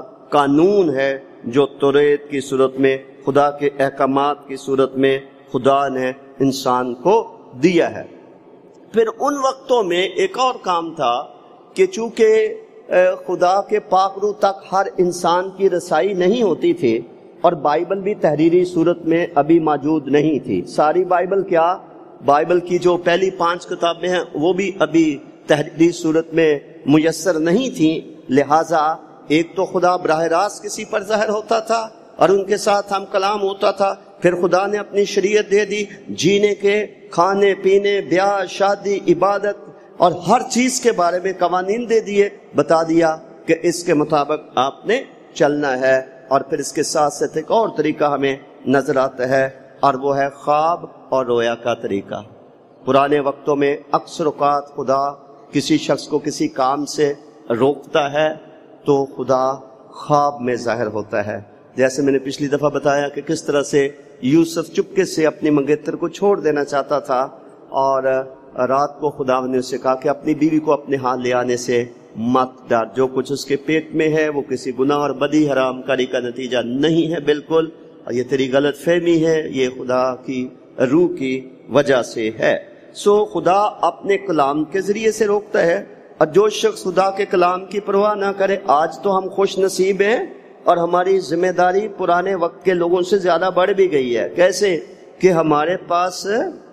Speaker 1: قانون ہے جو توریت کی صورت میں، خدا کے احکامات کی صورت میں خدا نے انسان کو دیا ہے۔ پھر ان وقتوں میں ایک اور کام تھا کہ چونکہ خدا کے پاک روح تک ہر انسان کی رسائی نہیں ہوتی تھی، اور بائبل بھی تحریری صورت میں ابھی موجود نہیں تھی۔ ساری بائبل کیا، بائبل کی جو پہلی پانچ کتابیں ہیں وہ بھی ابھی تحریری صورت میں میسر نہیں تھیں، لہٰذا ایک تو خدا براہ راست کسی پر ظاہر ہوتا تھا اور ان کے ساتھ ہم کلام ہوتا تھا، پھر خدا نے اپنی شریعت دے دی، جینے کے، کھانے پینے، بیاہ شادی، عبادت اور ہر چیز کے بارے میں قوانین دے دیے, بتا دیا کہ اس کے مطابق آپ نے چلنا ہے. اور پھر اس کے ساتھ ساتھ ایک اور طریقہ ہمیں نظر آتا ہے, اور وہ ہے خواب اور رویا کا طریقہ. پرانے وقتوں میں اکثر اوقات خدا کسی شخص کو کسی کام سے روکتا ہے تو خدا خواب میں ظاہر ہوتا ہے. جیسے میں نے پچھلی دفعہ بتایا کہ کس طرح سے یوسف چپکے سے اپنی منگیتر کو چھوڑ دینا چاہتا تھا, اور رات کو خدا نے اسے کہا کہ اپنی بیوی کو اپنے ہاتھ لے آنے سے مت ڈر, جو کچھ اس کے پیٹ میں ہے وہ کسی گناہ اور بدی حرام کاری کا نتیجہ نہیں ہے بالکل, اور یہ تیری غلط فہمی ہے, یہ خدا کی روح کی وجہ سے ہے. سو خدا اپنے کلام کے ذریعے سے روکتا ہے, اور جو شخص خدا کے کلام کی پرواہ نہ کرے. آج تو ہم خوش نصیب ہیں اور ہماری ذمہ داری پرانے وقت کے لوگوں سے زیادہ بڑھ بھی گئی ہے. کیسے کہ ہمارے پاس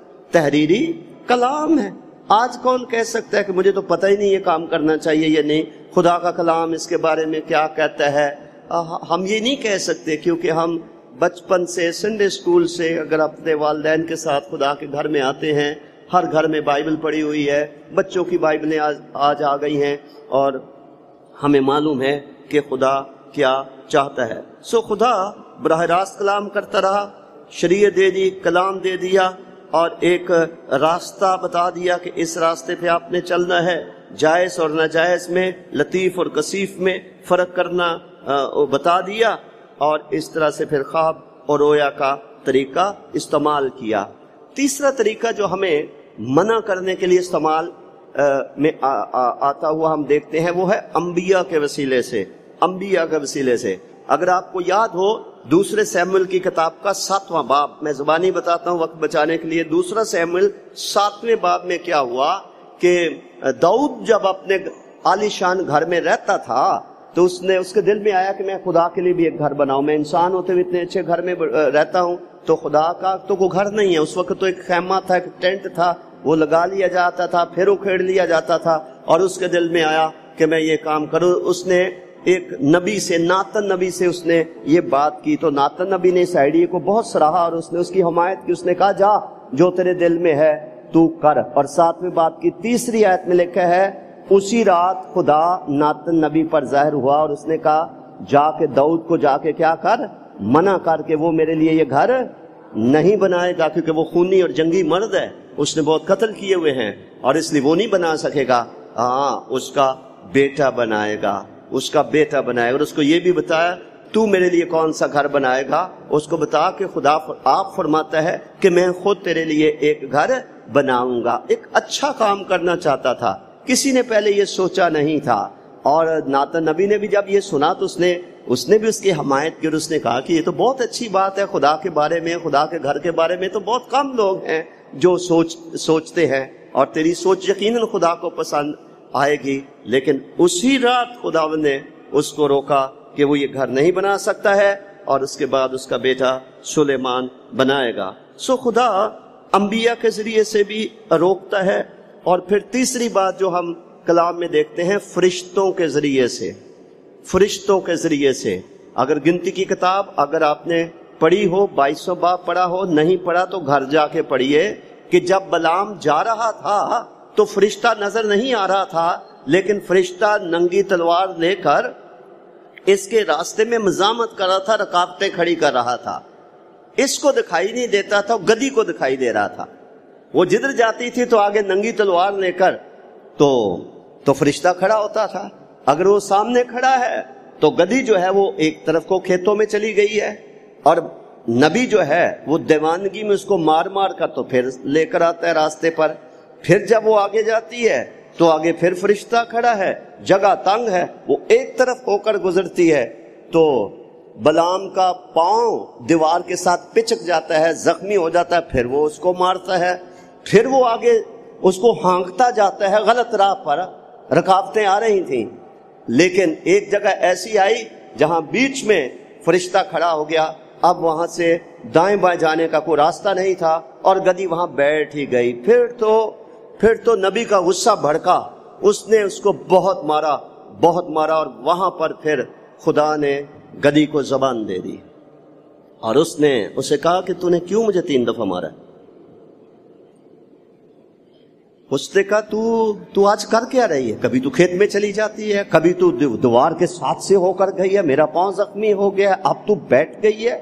Speaker 1: تحریری کلام ہے. آج کون کہہ سکتا ہے کہ مجھے تو پتہ ہی نہیں یہ کام کرنا چاہیے یا نہیں, خدا کا کلام اس کے بارے میں کیا کہتا ہے. ہم یہ نہیں کہہ سکتے کیونکہ ہم بچپن سے سنڈے اسکول سے اگر اپنے والدین کے ساتھ خدا کے گھر میں آتے ہیں, ہر گھر میں بائبل پڑھی ہوئی ہے, بچوں کی بائبلیں آج آ گئی ہیں, اور ہمیں معلوم ہے کہ خدا کیا چاہتا ہے. سو خدا براہ راست کلام کرتا رہا, شریعت دے دی, کلام دے دیا, اور ایک راستہ بتا دیا کہ اس راستے پہ آپ نے چلنا ہے. جائز اور ناجائز میں, لطیف اور کثیف میں فرق کرنا بتا دیا, اور اس طرح سے پھر خواب اور رویا کا طریقہ استعمال کیا. تیسرا طریقہ جو ہمیں منع کرنے کے لیے استعمال میں آتا ہوا ہم دیکھتے ہیں وہ ہے انبیاء کے وسیلے سے. انبیاء کے وسیلے سے اگر آپ کو یاد ہو دوسرے سیموئیل کی کتاب کا ساتواں باب, میں زبانی بتاتا ہوں وقت بچانے کے لیے. دوسرا سیموئیل ساتویں باب میں کیا ہوا کہ داؤد جب اپنے عالی شان گھر میں رہتا تھا تو اس نے اس کے دل میں آیا کہ میں خدا کے لیے بھی ایک گھر بناؤں. میں انسان ہوتے ہوئے اتنے اچھے گھر میں رہتا ہوں, تو خدا کا تو کوئی گھر نہیں ہے. اس وقت تو ایک خیمہ تھا, ایک ٹینٹ تھا, وہ لگا لیا جاتا تھا, پھر اکھیڑ لیا جاتا تھا, اور اس کے دل میں آیا کہ میں یہ کام کروں. اس نے ایک نبی سے, ناتن نبی سے اس نے یہ بات کی, تو ناتن نبی نے اس آئیڈیا کو بہت سراہا اور اس نے اس کی حمایت کی. اس نے کہا جا جو تیرے دل میں ہے تو کر. اور ساتویں بات کی تیسری آیت میں لکھا ہے اسی رات خدا ناتن نبی پر ظاہر ہوا اور اس نے کہا جا کے داؤد کو جا کے کیا کر, منع کر کے وہ میرے لیے یہ گھر نہیں بنائے گا, کیونکہ وہ خونی اور جنگی مرد ہے, اس نے بہت قتل کیے ہوئے ہیں, اور اس لیے وہ نہیں بنا سکے گا. ہاں اس کا بیٹا بنائے گا, اس کا بیٹا بنائے گا. اور اس کو یہ بھی بتایا تو میرے لیے کون سا گھر بنائے گا. اس کو بتا کہ خدا آپ فرماتا ہے کہ میں خود تیرے لیے ایک گھر بناؤں گا. ایک اچھا کام کرنا چاہتا تھا, کسی نے پہلے یہ سوچا نہیں تھا. اور ناتن نبی نے بھی جب یہ سنا تو اس نے اس نے بھی اس کی حمایت کی, اور اس نے کہا کہ یہ تو بہت اچھی بات ہے. خدا کے بارے میں, خدا کے گھر کے بارے میں تو بہت کم لوگ ہیں جو سوچ سوچتے ہیں, اور تیری سوچ یقیناً خدا کو پسند آئے گی. لیکن اسی رات خدا نے اس کو روکا کہ وہ یہ گھر نہیں بنا سکتا ہے, اور اس کے بعد اس کا بیٹا سلیمان بنائے گا. سو خدا انبیاء کے ذریعے سے بھی روکتا ہے. اور پھر تیسری بات جو ہم کلام میں دیکھتے ہیں فرشتوں کے ذریعے سے. فرشتوں کے ذریعے سے اگر گنتی کی کتاب اگر آپ نے پڑھی ہو, بائیسوں باب پڑھا ہو, نہیں پڑھا تو گھر جا کے پڑھیے کہ جب بلام جا رہا تھا تو فرشتہ نظر نہیں آ رہا تھا, لیکن فرشتہ ننگی تلوار لے کر اس کے راستے میں مزاحمت کر رہا تھا, رکاوٹیں کھڑی کر رہا تھا. اس کو دکھائی نہیں دیتا تھا, گدی کو دکھائی دے رہا تھا. وہ جدھر جاتی تھی تو آگے ننگی تلوار لے کر تو تو فرشتہ کھڑا ہوتا تھا. اگر وہ سامنے کھڑا ہے تو گدی جو ہے وہ ایک طرف کو کھیتوں میں چلی گئی ہے, اور نبی جو ہے وہ دیوانگی میں اس کو مار مار کر تو پھر لے کر آتا ہے راستے پر. پھر جب وہ آگے جاتی ہے تو آگے پھر فرشتہ کھڑا ہے, جگہ تنگ ہے, وہ ایک طرف ہو کر گزرتی ہے تو بلام کا پاؤں دیوار کے ساتھ پچک جاتا ہے, زخمی ہو جاتا ہے, پھر وہ اس کو مارتا ہے. پھر وہ آگے اس کو ہانکتا جاتا ہے غلط راہ پر, رکاوٹیں آ رہی تھیں, لیکن ایک جگہ ایسی آئی جہاں بیچ میں فرشتہ کھڑا ہو گیا. اب وہاں سے دائیں بائیں جانے کا کوئی راستہ نہیں تھا, اور گدی وہاں بیٹھ ہی گئی. پھر تو پھر تو نبی کا غصہ بھڑکا, اس نے اس کو بہت مارا بہت مارا اور وہاں پر پھر خدا نے گدی کو زبان دے دی, اور اس نے اسے کہا کہ تو نے کیوں مجھے تین دفعہ مارا. اس نے کہا تو تو آج کر کیا رہی ہے؟ کبھی تو کھیت میں چلی جاتی ہے، کبھی تو دیوار کے ساتھ سے ہو کر گئی ہے، میرا پاؤں زخمی ہو گیا، اب تو بیٹھ گئی ہے۔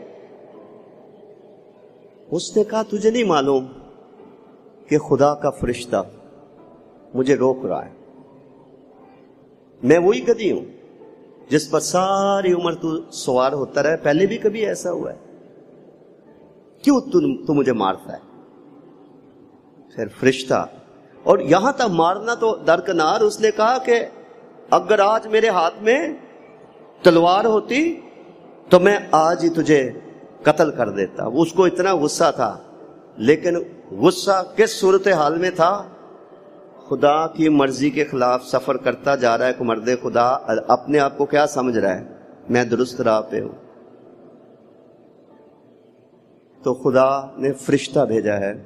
Speaker 1: اس نے کہا تجھے نہیں معلوم کہ خدا کا فرشتہ مجھے روک رہا ہے، میں وہی گدھی ہوں جس پر ساری عمر تو سوار ہوتا رہے، پہلے بھی کبھی ایسا ہوا ہے، کیوں تو, تو مجھے مارتا ہے؟ پھر فرشتہ، اور یہاں تک مارنا تو درکنار، اس نے کہا کہ اگر آج میرے ہاتھ میں تلوار ہوتی تو میں آج ہی تجھے قتل کر دیتا۔ اس کو اتنا غصہ تھا، لیکن غصہ کس صورتحال میں تھا؟ خدا کی مرضی کے خلاف سفر کرتا جا رہا ہے کہ مرد خدا اپنے آپ کو کیا سمجھ رہا ہے؟ میں درست راہ پہ ہوں۔ تو خدا نے فرشتہ بھیجا ہے۔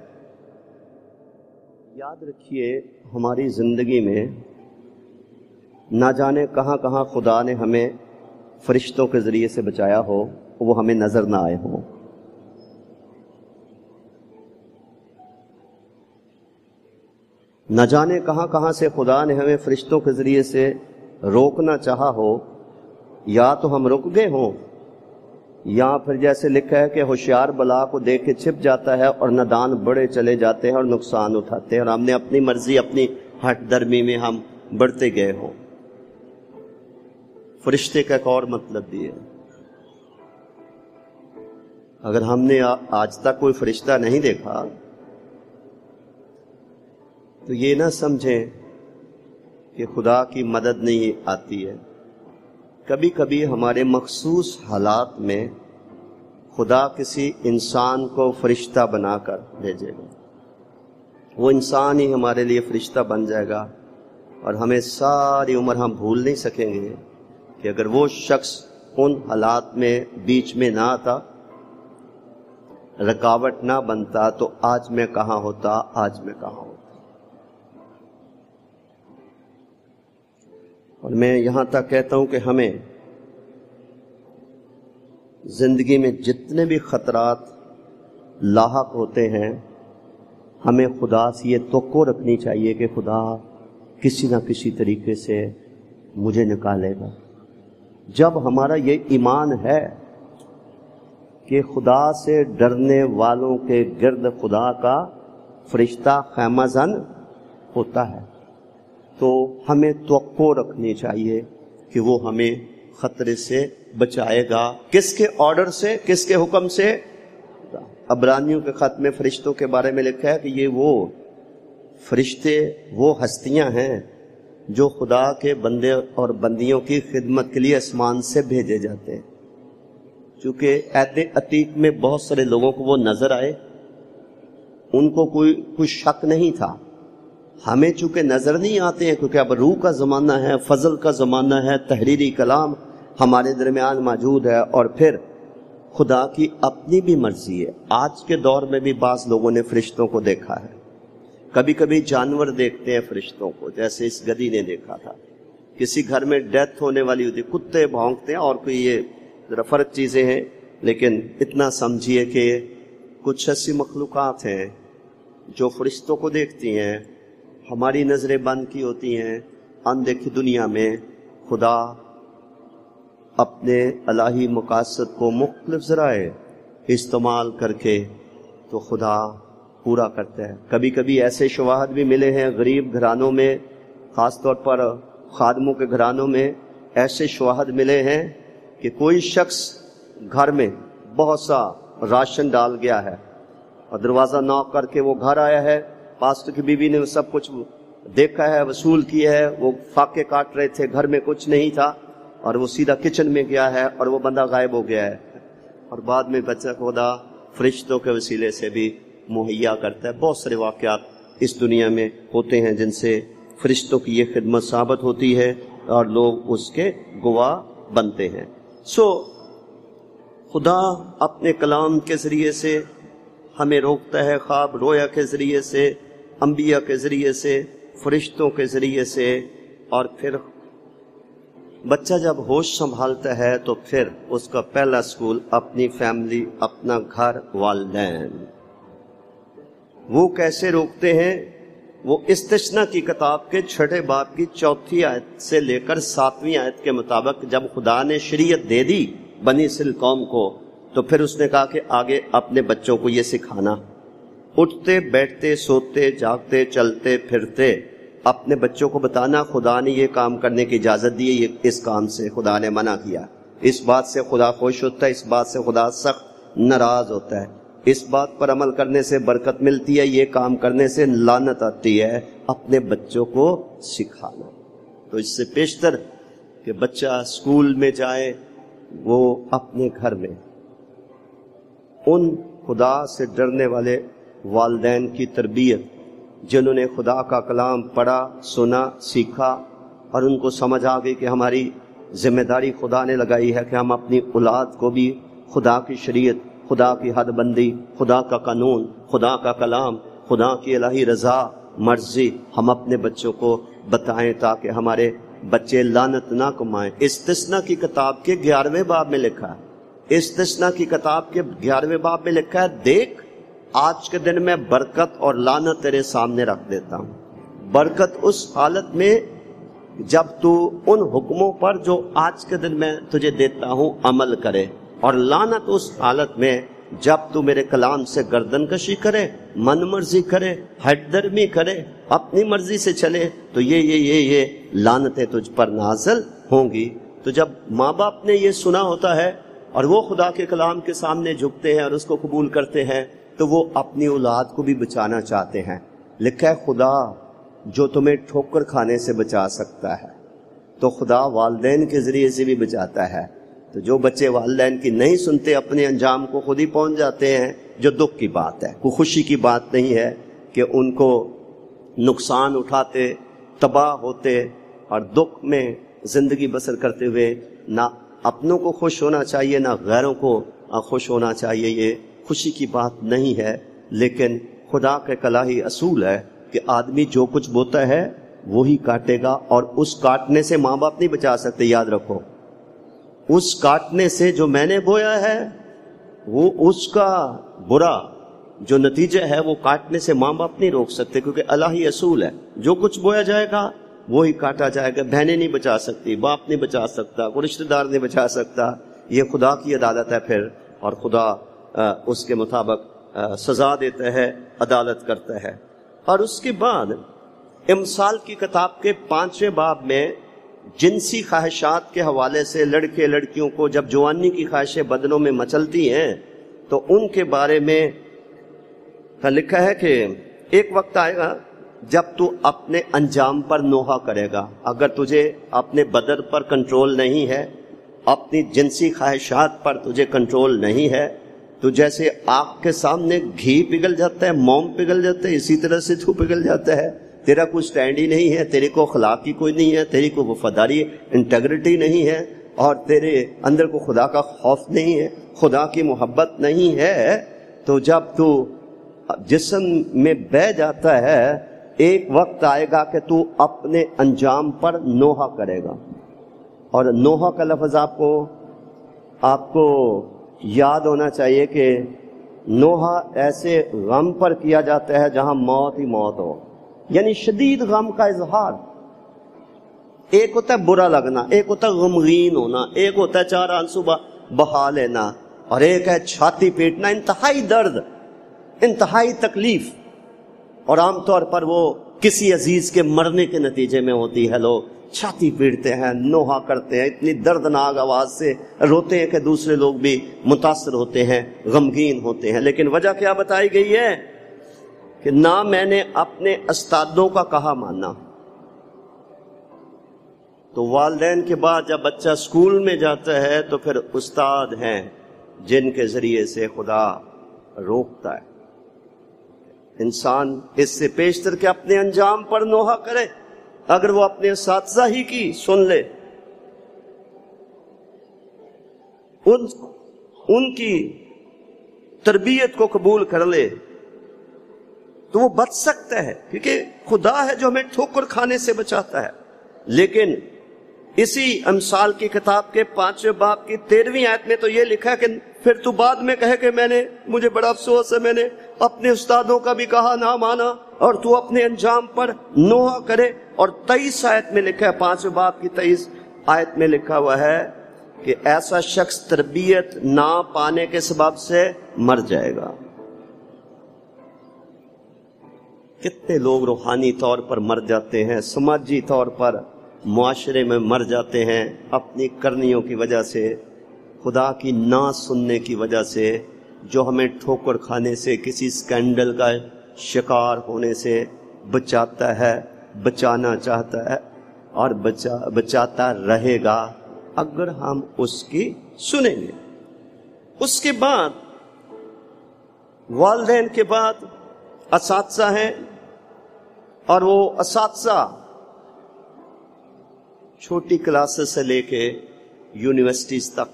Speaker 1: یاد رکھیے ہماری زندگی میں نہ جانے کہاں کہاں خدا نے ہمیں فرشتوں کے ذریعے سے بچایا ہو، وہ ہمیں نظر نہ آئے ہوں۔ نہ جانے کہاں کہاں سے خدا نے ہمیں فرشتوں کے ذریعے سے روکنا چاہا ہو، یا تو ہم رک گئے ہوں، یا پھر جیسے لکھا ہے کہ ہوشیار بلا کو دیکھ کے چھپ جاتا ہے اور نادان بڑے چلے جاتے ہیں اور نقصان اٹھاتے ہیں، اور ہم نے اپنی مرضی اپنی ہٹ درمی میں ہم بڑھتے گئے ہوں۔ فرشتے کا ایک اور مطلب بھی ہے، اگر ہم نے آج تک کوئی فرشتہ نہیں دیکھا تو یہ نہ سمجھیں کہ خدا کی مدد نہیں آتی ہے۔ کبھی کبھی ہمارے مخصوص حالات میں خدا کسی انسان کو فرشتہ بنا کر بھیجے گا، وہ انسان ہی ہمارے لیے فرشتہ بن جائے گا، اور ہمیں ساری عمر ہم بھول نہیں سکیں گے کہ اگر وہ شخص ان حالات میں بیچ میں نہ آتا، رکاوٹ نہ بنتا، تو آج میں کہاں ہوتا، آج میں کہاں ہوتا۔ اور میں یہاں تک کہتا ہوں کہ ہمیں زندگی میں جتنے بھی خطرات لاحق ہوتے ہیں، ہمیں خدا سے یہ توقع رکھنی چاہیے کہ خدا کسی نہ کسی طریقے سے مجھے نکالے گا۔ جب ہمارا یہ ایمان ہے کہ خدا سے ڈرنے والوں کے گرد خدا کا فرشتہ خیمہ زن ہوتا ہے، تو ہمیں توقع رکھنی چاہیے کہ وہ ہمیں خطرے سے بچائے گا۔ کس کے آرڈر سے، کس کے حکم سے؟ عبرانیوں کے خط میں فرشتوں کے بارے میں لکھا ہے کہ یہ وہ فرشتے، وہ ہستیاں ہیں جو خدا کے بندے اور بندیوں کی خدمت کے لیے آسمان سے بھیجے جاتے ہیں۔ چونکہ عہد عتیق میں بہت سارے لوگوں کو وہ نظر آئے، ان کو کوئی کوئی شک نہیں تھا۔ ہمیں چونکہ نظر نہیں آتے ہیں کیونکہ اب روح کا زمانہ ہے، فضل کا زمانہ ہے، تحریری کلام ہمارے درمیان موجود ہے، اور پھر خدا کی اپنی بھی مرضی ہے۔ آج کے دور میں بھی بعض لوگوں نے فرشتوں کو دیکھا ہے، کبھی کبھی جانور دیکھتے ہیں فرشتوں کو، جیسے اس گدھی نے دیکھا تھا۔ کسی گھر میں ڈیتھ ہونے والی ہوتی، کتے بھونکتے ہیں، اور کوئی یہ ذرا فرق چیزیں ہیں، لیکن اتنا سمجھیے کہ کچھ ایسی مخلوقات ہیں جو فرشتوں کو دیکھتی ہیں۔ ہماری نظریں بند کی ہوتی ہیں، اندیکھی دنیا میں خدا اپنے الہی مقاصد کو مختلف ذرائع استعمال کر کے تو خدا پورا کرتا ہے۔ کبھی کبھی ایسے شواہد بھی ملے ہیں غریب گھرانوں میں، خاص طور پر خادموں کے گھرانوں میں ایسے شواہد ملے ہیں کہ کوئی شخص گھر میں بہت سا راشن ڈال گیا ہے اور دروازہ ناک کر کے وہ گھر آیا ہے، پاسٹر کی بیوی نے سب کچھ دیکھا ہے، وصول کیا ہے، وہ فاقے کاٹ رہے تھے، گھر میں کچھ نہیں تھا، اور وہ سیدھا کچن میں گیا ہے اور وہ بندہ غائب ہو گیا ہے، اور بعد میں بچہ خدا فرشتوں کے وسیلے سے بھی مہیا کرتا ہے۔ بہت سارے واقعات اس دنیا میں ہوتے ہیں جن سے فرشتوں کی یہ خدمت ثابت ہوتی ہے اور لوگ اس کے گواہ بنتے ہیں۔ سو خدا اپنے کلام کے ذریعے سے ہمیں روکتا ہے، خواب رویا کے ذریعے سے، انبیاء کے ذریعے سے، فرشتوں کے ذریعے سے، اور پھر بچہ جب ہوش سنبھالتا ہے تو پھر اس کا پہلا سکول اپنی فیملی، اپنا گھر، والدین۔ وہ کیسے روکتے ہیں؟ وہ استثنا کی کتاب کے چھٹے باب کی چوتھی آیت سے لے کر ساتویں آیت کے مطابق جب خدا نے شریعت دے دی بنی اسرائیل قوم کو، تو پھر اس نے کہا کہ آگے اپنے بچوں کو یہ سکھانا، اٹھتے بیٹھتے سوتے جاگتے چلتے پھرتے اپنے بچوں کو بتانا خدا نے یہ کام کرنے کی اجازت دی ہے، یہ اس کام سے خدا نے منع کیا، اس بات سے خدا خوش ہوتا ہے، اس بات سے خدا سخت ناراض ہوتا ہے، اس بات پر عمل کرنے سے برکت ملتی ہے، یہ کام کرنے سے لعنت آتی ہے، اپنے بچوں کو سکھانا۔ تو اس سے پیشتر کہ بچہ اسکول میں جائے، وہ اپنے گھر میں ان خدا سے ڈرنے والے والدین کی تربیت جنہوں نے خدا کا کلام پڑھا، سنا، سیکھا اور ان کو سمجھ آ گئی کہ ہماری ذمہ داری خدا نے لگائی ہے کہ ہم اپنی اولاد کو بھی خدا کی شریعت، خدا کی حد بندی، خدا کا قانون، خدا کا کلام، خدا کی الہی رضا مرضی ہم اپنے بچوں کو بتائیں تاکہ ہمارے بچے لعنت نہ کمائیں۔ استثنا کی کتاب کے گیارہویں باب میں لکھا ہے، استثنا کی کتاب کے گیارہویں باب میں لکھا ہے، دیکھ آج کے دن میں برکت اور لعنت تیرے سامنے رکھ دیتا ہوں۔ برکت اس حالت میں جب تو ان حکموں پر جو آج کے دن میں تجھے دیتا ہوں عمل کرے، اور لعنت اس حالت میں جب تو میرے کلام سے گردن کشی کرے، من مرضی کرے، ہٹ درمی کرے، اپنی مرضی سے چلے، تو یہ یہ یہ یہ لعنتیں تجھ پر نازل ہوں گی۔ تو جب ماں باپ نے یہ سنا ہوتا ہے اور وہ خدا کے کلام کے سامنے جھکتے ہیں اور اس کو قبول کرتے ہیں، تو وہ اپنی اولاد کو بھی بچانا چاہتے ہیں۔ لکھا ہے خدا جو تمہیں ٹھوکر کھانے سے بچا سکتا ہے، تو خدا والدین کے ذریعے سے بھی بچاتا ہے۔ تو جو بچے والدین کی نہیں سنتے اپنے انجام کو خود ہی پہنچ جاتے ہیں، جو دکھ کی بات ہے، کوئی خوشی کی بات نہیں ہے کہ ان کو نقصان اٹھاتے، تباہ ہوتے اور دکھ میں زندگی بسر کرتے ہوئے نہ اپنوں کو خوش ہونا چاہیے نہ غیروں کو خوش ہونا چاہیے۔ یہ خوشی کی بات نہیں ہے، لیکن خدا کا ایک الہی اصول ہے کہ آدمی جو کچھ بوتا ہے وہی کاٹے گا، اور اس کاٹنے سے ماں باپ نہیں بچا سکتے، یاد رکھو۔ اس کاٹنے سے جو میں نے بویا ہے وہ اس کا برا جو نتیجہ ہے وہ کاٹنے سے ماں باپ نہیں روک سکتے، کیونکہ الہی اصول ہے جو کچھ بویا جائے گا وہی کاٹا جائے گا۔ بہنیں نہیں بچا سکتی، باپ نہیں بچا سکتا، کوئی رشتہ دار نہیں بچا سکتا، یہ خدا کی عدالت ہے پھر، اور خدا اس کے مطابق سزا دیتا ہے، عدالت کرتا ہے۔ اور اس کے بعد امثال کی کتاب کے پانچویں باب میں جنسی خواہشات کے حوالے سے لڑکے لڑکیوں کو جب جوانی کی خواہشیں بدنوں میں مچلتی ہیں تو ان کے بارے میں لکھا ہے کہ ایک وقت آئے گا جب تو اپنے انجام پر نوحہ کرے گا۔ اگر تجھے اپنے بدن پر کنٹرول نہیں ہے، اپنی جنسی خواہشات پر تجھے کنٹرول نہیں ہے، تو جیسے آگ کے سامنے گھی پگھل جاتا ہے، موم پگھل جاتا ہے، اسی طرح سے تو پگھل جاتا ہے۔ تیرا کوئی سٹینڈ ہی نہیں ہے، تیرے کو اخلاق کی کوئی نہیں ہے، تیری کو وفاداری انٹیگریٹی نہیں ہے، اور تیرے اندر کو خدا کا خوف نہیں ہے، خدا کی محبت نہیں ہے، تو جب تو جسم میں بہہ جاتا ہے ایک وقت آئے گا کہ تو اپنے انجام پر نوحہ کرے گا۔ اور نوحہ کا لفظ آپ کو آپ کو یاد ہونا چاہیے کہ نوحہ ایسے غم پر کیا جاتا ہے جہاں موت ہی موت ہو، یعنی شدید غم کا اظہار۔ ایک ہوتا ہے برا لگنا، ایک ہوتا ہے غمگین ہونا، ایک ہوتا ہے چار آنسو بہا لینا، اور ایک ہے چھاتی پیٹنا، انتہائی درد، انتہائی تکلیف، اور عام طور پر وہ کسی عزیز کے مرنے کے نتیجے میں ہوتی ہے۔ لوگ چھاتی پیٹتے ہیں، نوحہ کرتے ہیں، اتنی دردناک آواز سے روتے ہیں کہ دوسرے لوگ بھی متاثر ہوتے ہیں، غمگین ہوتے ہیں۔ لیکن وجہ کیا بتائی گئی ہے کہ نہ میں نے اپنے استادوں کا کہا مانا۔ تو والدین کے بعد جب بچہ اسکول میں جاتا ہے تو پھر استاد ہیں جن کے ذریعے سے خدا روکتا ہے۔ انسان اس سے پیشتر کے اپنے انجام پر نوحہ کرے، اگر وہ اپنے اساتذہ ہی کی سن لے، ان ان کی تربیت کو قبول کر لے، تو وہ بچ سکتا ہے، کیونکہ خدا ہے جو ہمیں ٹھوکر کھانے سے بچاتا ہے۔ لیکن اسی امثال کی کتاب کے پانچویں باب کی تیرہویں آیت میں تو یہ لکھا ہے کہ پھر تو بعد میں کہے کہ میں نے مجھے بڑا افسوس ہے، میں نے اپنے استادوں کا بھی کہا نہ مانا، اور تو اپنے انجام پر نوحہ کرے. اور تیئیس آیت میں لکھا ہے, پانچویں باب کی تیئیس آیت میں لکھا ہوا ہے کہ ایسا شخص تربیت نہ پانے کے سبب سے مر جائے گا. کتنے لوگ روحانی طور پر مر جاتے ہیں, سماجی طور پر معاشرے میں مر جاتے ہیں اپنی کرنیوں کی وجہ سے, خدا کی نہ سننے کی وجہ سے, جو ہمیں ٹھوکر کھانے سے, کسی سکینڈل کا شکار ہونے سے بچاتا ہے, بچانا چاہتا ہے اور بچا بچاتا رہے گا اگر ہم اس کی سنیں گے. اس کے بعد والدین کے بعد اساتذہ ہیں, اور وہ اساتذہ چھوٹی کلاسز سے لے کے یونیورسٹیز تک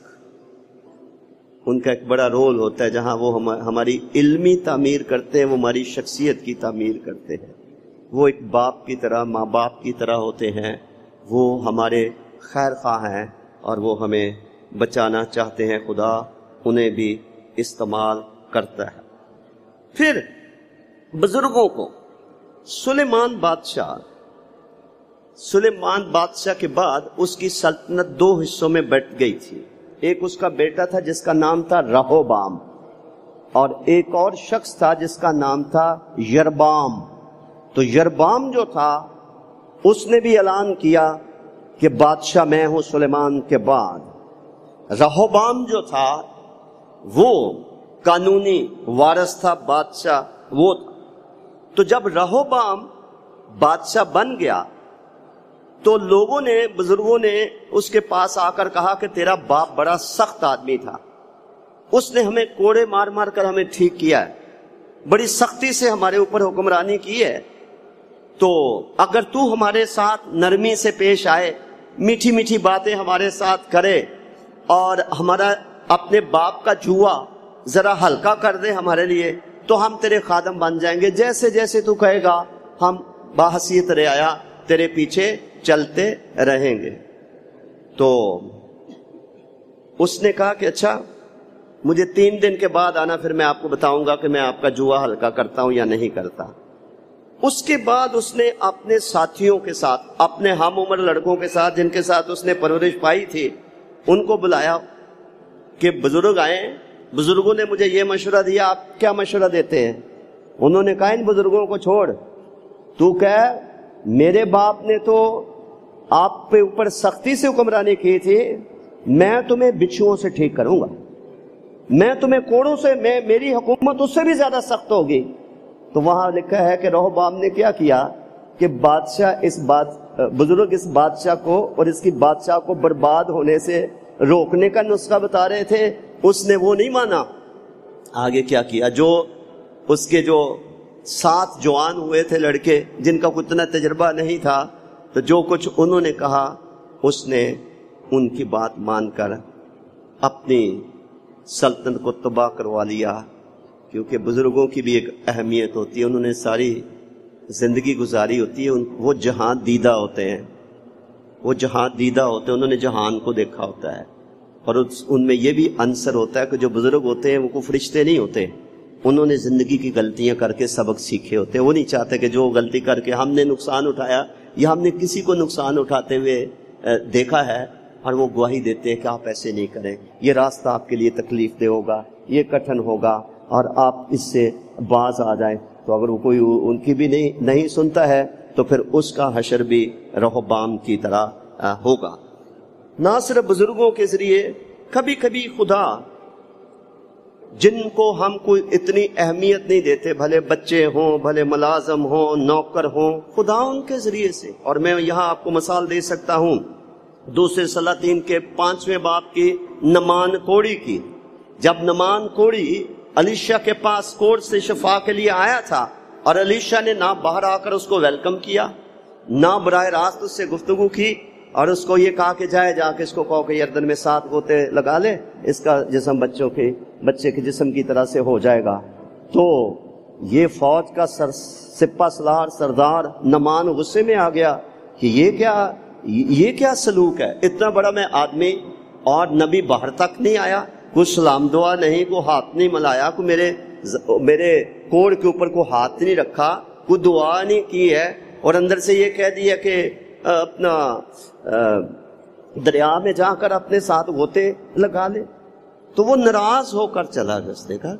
Speaker 1: ان کا ایک بڑا رول ہوتا ہے, جہاں وہ ہماری علمی تعمیر کرتے ہیں, وہ ہماری شخصیت کی تعمیر کرتے ہیں. وہ ایک باپ کی طرح, ماں باپ کی طرح ہوتے ہیں, وہ ہمارے خیر خواہ ہیں اور وہ ہمیں بچانا چاہتے ہیں. خدا انہیں بھی استعمال کرتا ہے. پھر بزرگوں کو, سلیمان بادشاہ سلیمان بادشاہ کے بعد اس کی سلطنت دو حصوں میں بٹ گئی تھی. ایک اس کا بیٹا تھا جس کا نام تھا رہوبام, اور ایک اور شخص تھا جس کا نام تھا یربام. تو یربام جو تھا اس نے بھی اعلان کیا کہ بادشاہ میں ہوں سلیمان کے بعد. رہوبام جو تھا وہ قانونی وارث تھا, بادشاہ وہ تھا. تو جب رہوبام بادشاہ بن گیا تو لوگوں نے, بزرگوں نے اس کے پاس آ کر کہا کہ تیرا باپ بڑا سخت آدمی تھا, اس نے ہمیں کوڑے مار مار کر ہمیں ٹھیک کیا ہے, بڑی سختی سے ہمارے اوپر حکمرانی کی ہے. تو اگر تو ہمارے ساتھ نرمی سے پیش آئے, میٹھی میٹھی باتیں ہمارے ساتھ کرے, اور ہمارا اپنے باپ کا جوا ذرا ہلکا کر دے ہمارے لیے, تو ہم تیرے خادم بن جائیں گے. جیسے جیسے تو کہے گا ہم باحثیت رعایا تیرے پیچھے چلتے رہیں گے. تو اس نے کہا کہ اچھا مجھے تین دن کے بعد آنا, پھر میں آپ کو بتاؤں گا کہ میں آپ کا جوا ہلکا کرتا ہوں یا نہیں کرتا. اس کے بعد اس نے اپنے ساتھیوں کے ساتھ, اپنے ہم عمر لڑکوں کے ساتھ جن کے ساتھ اس نے پرورش پائی تھی, ان کو بلایا کہ بزرگ آئے. بزرگوں نے مجھے یہ مشورہ دیا, آپ کیا مشورہ دیتے ہیں؟ انہوں نے کہا ان بزرگوں کو چھوڑ, تو کہہ میرے باپ نے تو آپ پہ اوپر سختی سے حکمرانی کی تھی, میں تمہیں بچھوؤں سے ٹھیک کروں گا, میں تمہیں کوڑوں سے, میں میری حکومت اس سے بھی زیادہ سخت ہوگی. تو وہاں لکھا ہے کہ رہوبام نے کیا کیا کہ بادشاہ اس بات بزرگ اس بادشاہ کو اور اس کی بادشاہ کو برباد ہونے سے روکنے کا نسخہ بتا رہے تھے, اس نے وہ نہیں مانا. آگے کیا کیا, جو اس کے جو سات جوان ہوئے تھے لڑکے جن کا اتنا تجربہ نہیں تھا, تو جو کچھ انہوں نے کہا اس نے ان کی بات مان کر اپنی سلطنت کو تباہ کروا لیا. کیونکہ بزرگوں کی بھی ایک اہمیت ہوتی ہے, انہوں نے ساری زندگی گزاری ہوتی ہے, وہ جہاں دیدہ ہوتے ہیں, وہ جہاں دیدہ ہوتے ہیں, انہوں نے جہان کو دیکھا ہوتا ہے. اور ان میں یہ بھی عنصر ہوتا ہے کہ جو بزرگ ہوتے ہیں وہ کوئی فرشتے نہیں ہوتے, انہوں نے زندگی کی غلطیاں کر کے سبق سیکھے ہوتے ہیں. وہ نہیں چاہتے کہ جو غلطی کر کے ہم نے نقصان اٹھایا یا ہم نے کسی کو نقصان اٹھاتے ہوئے دیکھا ہے, اور وہ گواہی دیتے ہیں کہ آپ ایسے نہیں کریں, یہ راستہ آپ کے لیے تکلیف دہ ہوگا, یہ کٹھن ہوگا, اور آپ اس سے باز آ جائیں. تو اگر وہ کوئی ان کی بھی نہیں نہیں سنتا ہے تو پھر اس کا حشر بھی رہوبام کی طرح ہوگا. نہ صرف بزرگوں کے ذریعے, کبھی کبھی خدا جن کو ہم کوئی اتنی اہمیت نہیں دیتے, بھلے بچے ہوں, بھلے ملازم ہوں, نوکر ہوں, خدا ان کے ذریعے سے. اور میں یہاں آپ کو مثال دے سکتا ہوں دوسرے سلاطین کے پانچویں باب کی نمان کوڑی کی. جب نمان کوڑی الیشا کے پاس کوڑ سے شفا کے لیے آیا تھا, اور الیشا نے نہ باہر آ کر اس کو ویلکم کیا, نہ براہ راست اس سے گفتگو کی, اور اس کو یہ کہا کہ جائے جا کے اس کو کہو کہ یردن میں سات غوطے لگا لے, اس کا جسم بچوں کے بچے کے جسم کی طرح سے ہو جائے گا. تو یہ فوج کا سر سپہ سالار سردار نمان غصے میں آ گیا کہ یہ کیا یہ کیا سلوک ہے, اتنا بڑا میں آدمی, اور نبی باہر تک نہیں آیا, کوئی سلام دعا نہیں, کوئی ہاتھ نہیں ملایا, کوئی میرے میرے کوڑ کے اوپر کوئی ہاتھ نہیں رکھا, کوئی دعا نہیں کی ہے اور اندر سے یہ کہہ دیا کہ اپنا دریا میں جا کر اپنے ساتھ غوطے لگا لے، تو وہ ناراض ہو کر چلا گیا. اس نے کہا،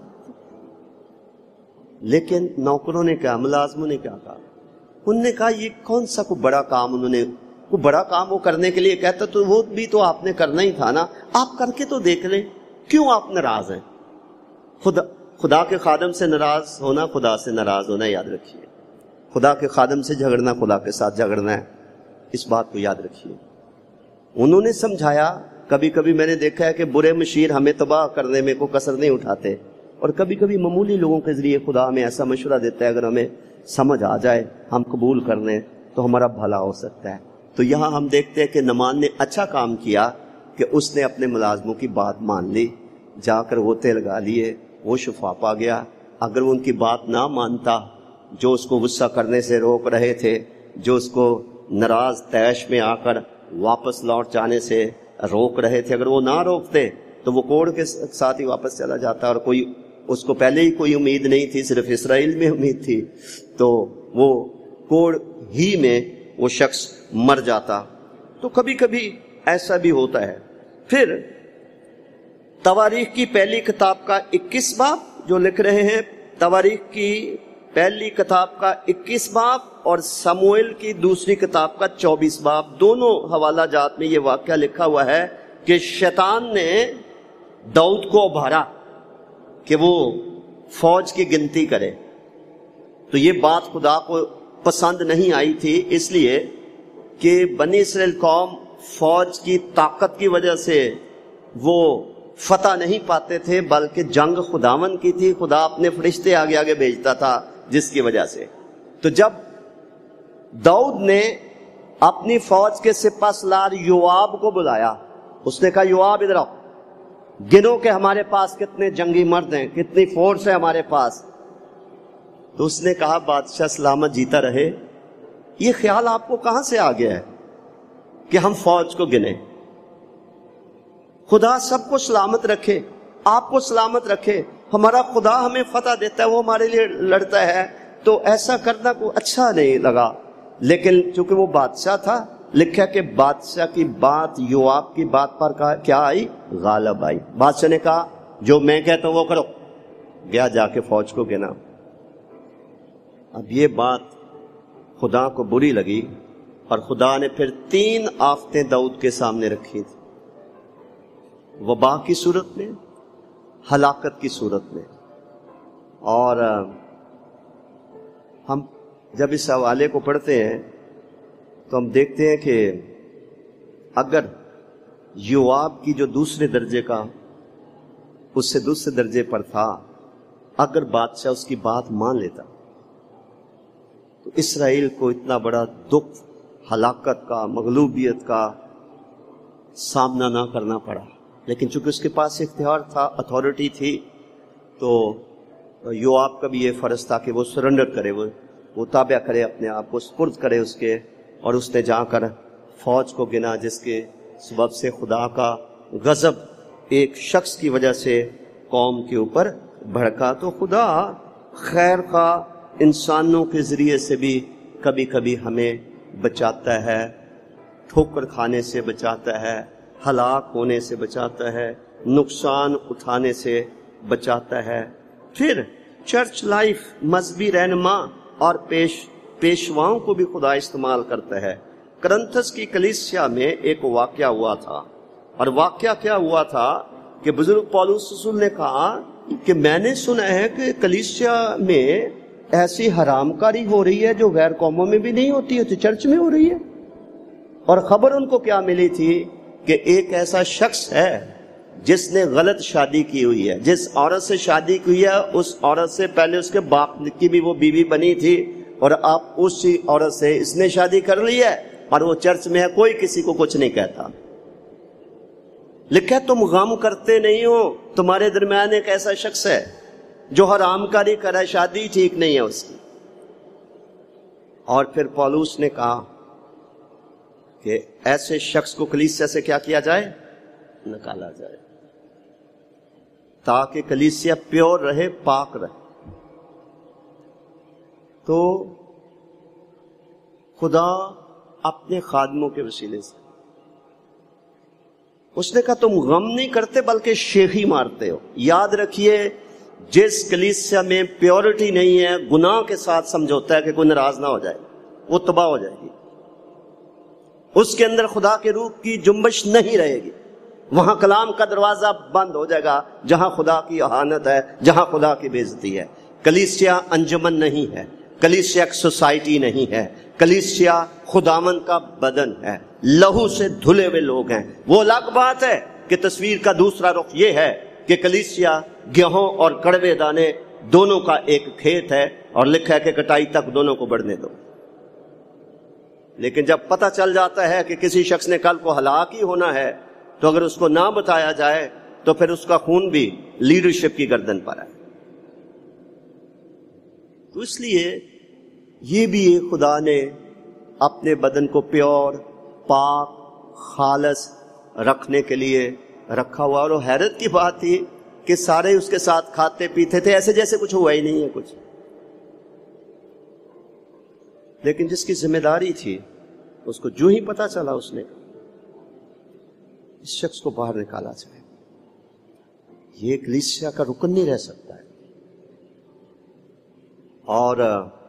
Speaker 1: لیکن نوکروں نے کیا، ملازموں نے کیا کہا؟ انہوں نے کہا یہ کون سا کوئی بڑا کام، انہوں نے کوئی بڑا کام وہ کرنے کے لیے کہتا تو وہ بھی تو آپ نے کرنا ہی تھا نا، آپ کر کے تو دیکھ لیں، کیوں آپ ناراض ہیں؟ خدا خدا کے خادم سے ناراض ہونا خدا سے ناراض ہونا، یاد رکھیے. خدا کے خادم سے جھگڑنا خدا کے ساتھ جھگڑنا ہے، اس بات کو یاد رکھیے. انہوں نے سمجھایا. کبھی کبھی میں نے دیکھا ہے کہ برے مشیر ہمیں تباہ کرنے میں کوئی کسر نہیں اٹھاتے، اور کبھی کبھی معمولی لوگوں کے ذریعے خدا ہمیں ایسا مشورہ دیتا ہے، اگر ہمیں سمجھ آ جائے، ہم قبول کر لیں تو ہمارا بھلا ہو سکتا ہے. تو یہاں ہم دیکھتے ہیں کہ نعمان نے اچھا کام کیا کہ اس نے اپنے ملازموں کی بات مان لی، جا کر غوطے لگا لیے، وہ شفا پا گیا. اگر وہ ان کی بات نہ مانتا، جو اس کو غصہ کرنے سے روک رہے تھے، جو اس کو ناراض طیش میں آ کر واپس لوٹ جانے سے روک رہے تھے، اگر وہ نہ روکتے تو وہ کوڑ کے ساتھ ہی واپس چلا جاتا، اور کوئی اس کو پہلے ہی کوئی امید نہیں تھی، صرف اسرائیل میں امید تھی، تو وہ کوڑ ہی میں وہ شخص مر جاتا. تو کبھی کبھی ایسا بھی ہوتا ہے. پھر تواریخ کی پہلی کتاب کا اکیس باب جو لکھ رہے ہیں، تواریخ کی پہلی کتاب کا اکیس باب اور سموئیل کی دوسری کتاب کا چوبیس باب، دونوں حوالہ جات میں یہ واقعہ لکھا ہوا ہے کہ شیطان نے داؤد کو ابھارا کہ وہ فوج کی گنتی کرے. تو یہ بات خدا کو پسند نہیں آئی تھی، اس لیے کہ بنی اسرائیل قوم فوج کی طاقت کی وجہ سے وہ فتح نہیں پاتے تھے، بلکہ جنگ خداون کی تھی. خدا اپنے فرشتے آگے آگے بھیجتا تھا، جس کی وجہ سے. تو جب داؤد نے اپنی فوج کے سپہ سالار یوآب کو بلایا، اس نے کہا یوآب ادھر آؤ، گنو کہ ہمارے پاس کتنے جنگی مرد ہیں، کتنی فورس ہے ہمارے پاس. تو اس نے کہا بادشاہ سلامت جیتا رہے، یہ خیال آپ کو کہاں سے آ گیا ہے کہ ہم فوج کو گنے؟ خدا سب کو سلامت رکھے، آپ کو سلامت رکھے. ہمارا خدا ہمیں فتح دیتا ہے، وہ ہمارے لیے لڑتا ہے، تو ایسا کرنا کو اچھا نہیں لگا. لیکن چونکہ وہ بادشاہ تھا، لکھا کہ بادشاہ کی بات یوآب کی بات پر کیا آئی؟ غالب آئی. بادشاہ نے کہا جو میں کہتا ہوں وہ کرو. گیا جا کے فوج کو گنا. اب یہ بات خدا کو بری لگی، اور خدا نے پھر تین آفتیں داؤد کے سامنے رکھی تھی، وبا کی صورت میں، ہلاکت کی صورت میں. اور ہم جب اس حوالے کو پڑھتے ہیں تو ہم دیکھتے ہیں کہ اگر یوآب کی جو دوسرے درجے کا اس سے دوسرے درجے پر تھا، اگر بادشاہ اس کی بات مان لیتا تو اسرائیل کو اتنا بڑا دکھ، ہلاکت کا، مغلوبیت کا سامنا نہ کرنا پڑا. لیکن چونکہ اس کے پاس اختیار تھا، اتھارٹی تھی، تو یوآب کا بھی یہ فرض تھا کہ وہ سرنڈر کرے، وہ وہ تابع کرے، اپنے آپ کو سپرد کرے اس کے. اور اس نے جا کر فوج کو گنا، جس کے سبب سے خدا کا غضب ایک شخص کی وجہ سے قوم کے اوپر بھڑکا. تو خدا خیر کا انسانوں کے ذریعے سے بھی کبھی کبھی ہمیں بچاتا ہے، ٹھوکر کھانے سے بچاتا ہے، ہلاک ہونے سے بچاتا ہے، نقصان اٹھانے سے بچاتا ہے. پھر چرچ لائف، مذہبی رہنما اور پیش پیشواؤں کو بھی خدا استعمال کرتا ہے. کرنتھس کی کلیسیا میں ایک واقعہ ہوا تھا، اور واقعہ کیا ہوا تھا کہ بزرگ پولس رسول نے کہا کہ میں نے سنا ہے کہ کلیسیا میں ایسی حرام کاری ہو رہی ہے جو غیر قوموں میں بھی نہیں ہوتی ہے، تو چرچ میں ہو رہی ہے. اور خبر ان کو کیا ملی تھی کہ ایک ایسا شخص ہے جس نے غلط شادی کی ہوئی ہے. جس عورت سے شادی کی ہے اس عورت سے پہلے اس کے باپ کی بھی وہ بیوی بنی تھی، اور اب اسی عورت سے اس نے شادی کر لی ہے، اور وہ چرچ میں ہے، کوئی کسی کو کچھ نہیں کہتا. لکھا تم غم کرتے نہیں ہو، تمہارے درمیان ایک ایسا شخص ہے جو حرام کاری کرے، شادی ٹھیک نہیں ہے اس کی. اور پھر پولس نے کہا کہ ایسے شخص کو کلیسیا سے کیا کیا جائے؟ نکالا جائے، تاکہ کلیسیا پیور رہے، پاک رہے. تو خدا اپنے خادموں کے وسیلے سے، اس نے کہا تم غم نہیں کرتے بلکہ شیخی مارتے ہو. یاد رکھیے جس کلیسیا میں پیورٹی نہیں ہے، گناہ کے ساتھ سمجھوتا ہے کہ کوئی ناراض نہ ہو جائے، وہ تباہ ہو جائے گی. اس کے اندر خدا کے روح کی جنبش نہیں رہے گی. وہاں کلام کا دروازہ بند ہو جائے گا جہاں خدا کی اہانت ہے، جہاں خدا کی بے عزتی ہے. کلیسیا انجمن نہیں ہے، کلیسیا ایک سوسائٹی نہیں ہے، کلیسیا خداوند کا بدن ہے، لہو سے دھلے ہوئے لوگ ہیں. وہ الگ بات ہے کہ تصویر کا دوسرا رخ یہ ہے کہ کلیسیا گیہوں اور کڑوے دانے دونوں کا ایک کھیت ہے، اور لکھا ہے کہ کٹائی تک دونوں کو بڑھنے دو. لیکن جب پتہ چل جاتا ہے کہ کسی شخص نے کل کو ہلاک ہی ہونا ہے تو اگر اس کو نہ بتایا جائے تو پھر اس کا خون بھی لیڈرشپ کی گردن پر ہے. تو اس لیے یہ بھی خدا نے اپنے بدن کو پیور، پاک، خالص رکھنے کے لیے رکھا ہوا. اور وہ حیرت کی بات تھی کہ سارے اس کے ساتھ کھاتے پیتے تھے ایسے جیسے کچھ ہوا ہی نہیں ہے کچھ. لیکن جس کی ذمہ داری تھی اس کو جو ہی پتا چلا اس نے اس شخص کو باہر نکالا جائے. یہ کلیسیا کا رکن نہیں رہ سکتا ہے. اور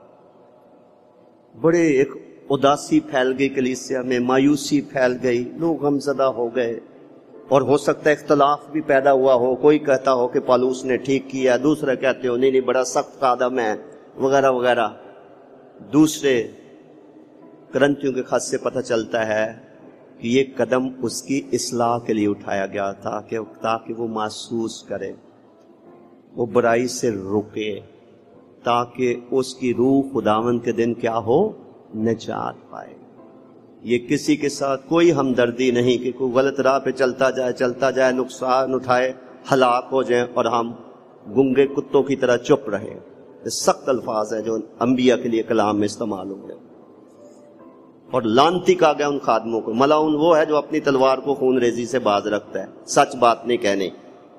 Speaker 1: بڑے ایک اداسی پھیل گئی کلیسیا میں، مایوسی پھیل گئی، لوگ غمزدہ ہو گئے. اور ہو سکتا ہے اختلاف بھی پیدا ہوا ہو، کوئی کہتا ہو کہ پالوس نے ٹھیک کیا، دوسرے کہتے ہو نہیں نہیں بڑا سخت قادم ہے وغیرہ وغیرہ. دوسرے کرنتیوں کے خط سے پتہ چلتا ہے کہ یہ قدم اس کی اصلاح کے لیے اٹھایا گیا تھا کہ تاکہ وہ محسوس کرے، وہ برائی سے رکے، تاکہ اس کی روح خداوند کے دن کیا ہو، نجات پائے. یہ کسی کے ساتھ کوئی ہمدردی نہیں کہ کوئی غلط راہ پہ چلتا جائے چلتا جائے نقصان اٹھائے، ہلاک ہو جائیں اور ہم گنگے کتوں کی طرح چپ رہے. یہ سخت الفاظ ہیں جو انبیاء کے لیے کلام میں استعمال ہو گئے. اور لانتی کہا گیا ان خادموں کو. ملعون وہ ہے جو اپنی تلوار کو خون ریزی سے باز رکھتا ہے، سچ بات نہیں کہنے.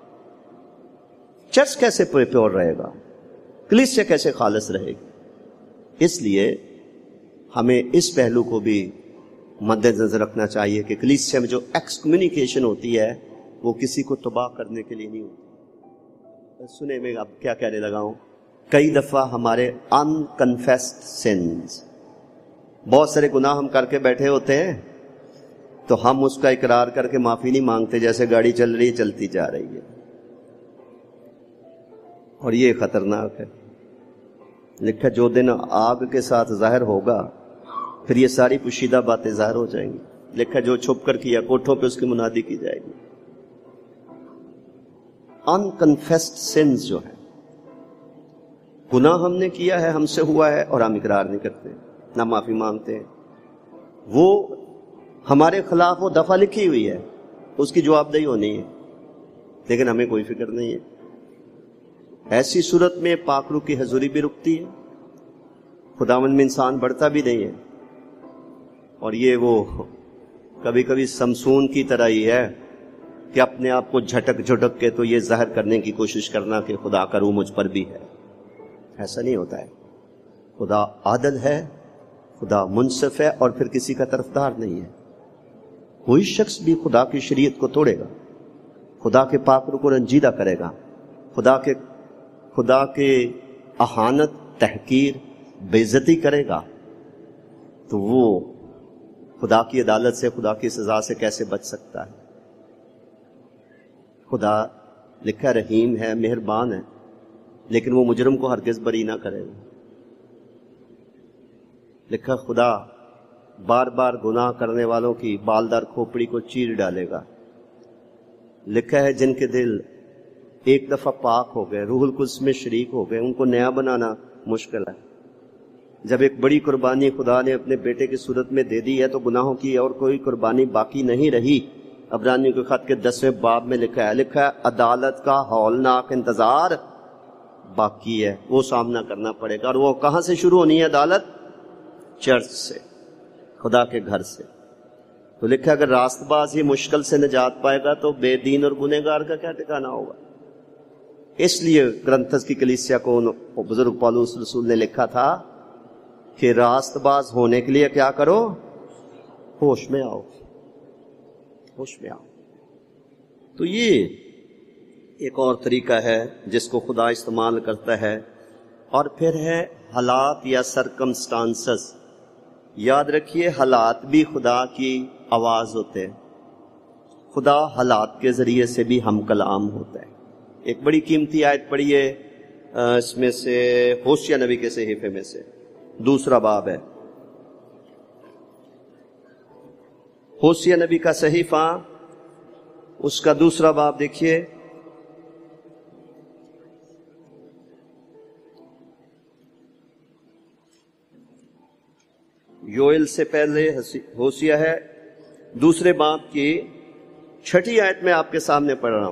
Speaker 1: چرچ کیسے پیور رہے گا؟ کلیسیا کیسے خالص رہے گی؟ اس لیے ہمیں اس پہلو کو بھی مد نظر رکھنا چاہیے کہ کلیسیا میں جو ایکسکمیونیکیشن ہوتی ہے وہ کسی کو تباہ کرنے کے لیے نہیں ہوتی. سنے میں اب کیا کہنے لگا ہوں. کئی دفعہ ہمارے انکنفیسڈ سنز، بہت سارے گناہ ہم کر کے بیٹھے ہوتے ہیں تو ہم اس کا اقرار کر کے معافی نہیں مانگتے، جیسے گاڑی چل رہی چلتی جا رہی ہے. اور یہ خطرناک ہے. لکھا جو دن آگ کے ساتھ ظاہر ہوگا پھر یہ ساری پوشیدہ باتیں ظاہر ہو جائیں گی. لکھا جو چھپ کر کیا کوٹھوں پہ اس کی منادی کی جائے گی. انکنفیسڈ سنز جو ہے، گناہ ہم نے کیا ہے، ہم سے ہوا ہے اور ہم اقرار نہیں کرتے، نہ معافی مانگتے ہیں. وہ ہمارے خلاف وہ دفعہ لکھی ہوئی ہے، اس کی جواب دہی ہونی ہے، لیکن ہمیں کوئی فکر نہیں ہے. ایسی صورت میں پاک روح کی حضوری بھی رکتی ہے، خداوند میں انسان بڑھتا بھی نہیں ہے. اور یہ وہ کبھی کبھی سمسون کی طرح ہی ہے کہ اپنے آپ کو جھٹک جھٹک کے تو یہ ظاہر کرنے کی کوشش کرنا کہ خدا کا روح مجھ پر بھی ہے. ایسا نہیں ہوتا ہے. خدا عادل ہے، خدا منصف ہے، اور پھر کسی کا طرفدار نہیں ہے. کوئی شخص بھی خدا کی شریعت کو توڑے گا، خدا کے پاک روح کو رنجیدہ کرے گا، خدا کے خدا کے اہانت، تحقیر، بے عزتی کرے گا، تو وہ خدا کی عدالت سے، خدا کی سزا سے کیسے بچ سکتا ہے؟ خدا لکھا رحیم ہے، مہربان ہے، لیکن وہ مجرم کو ہرگز بری نہ کرے گا. لکھا خدا بار بار گناہ کرنے والوں کی بالدار کھوپڑی کو چیر ڈالے گا. لکھا ہے جن کے دل ایک دفعہ پاک ہو گئے، روح القدس میں شریک ہو گئے، ان کو نیا بنانا مشکل ہے. جب ایک بڑی قربانی خدا نے اپنے بیٹے کی صورت میں دے دی ہے تو گناہوں کی اور کوئی قربانی باقی نہیں رہی. عبرانیوں کے خط کے دسویں باب میں لکھا ہے لکھا ہے عدالت کا ہولناک انتظار باقی ہے، وہ سامنا کرنا پڑے گا. اور وہ کہاں سے شروع ہونی ہے عدالت؟ چرچ سے، خدا کے گھر سے. تو لکھا اگر راست باز ہی مشکل سے نجات پائے گا تو بے دین اور گنہگار کا کیا ٹھکانہ ہوگا؟ اس لیے کرنتھس کی کلیسیا کو بزرگ پالوس رسول نے لکھا تھا کہ راستबाज ہونے کے لیے کیا کرو؟ ہوش میں آؤ، ہوش میں آؤ۔ تو یہ ایک اور طریقہ ہے جس کو خدا استعمال کرتا ہے۔ اور پھر ہے حالات یا سرکمسٹانسز۔ یاد رکھیے حالات بھی خدا کی آواز ہوتے ہیں، خدا حالات کے ذریعے سے بھی ہم کلام ہوتا ہے۔ ایک بڑی قیمتی آیت پڑھیے اس میں سے، ہوشیہ نبی کے صحیفے میں سے، دوسرا باب ہے، ہوشیہ نبی کا صحیفہ، اس کا دوسرا باب دیکھیے۔ یوئل سے پہلے ہوشیہ ہے، دوسرے باب کی چھٹی آیت میں آپ کے سامنے پڑھ رہا ہوں،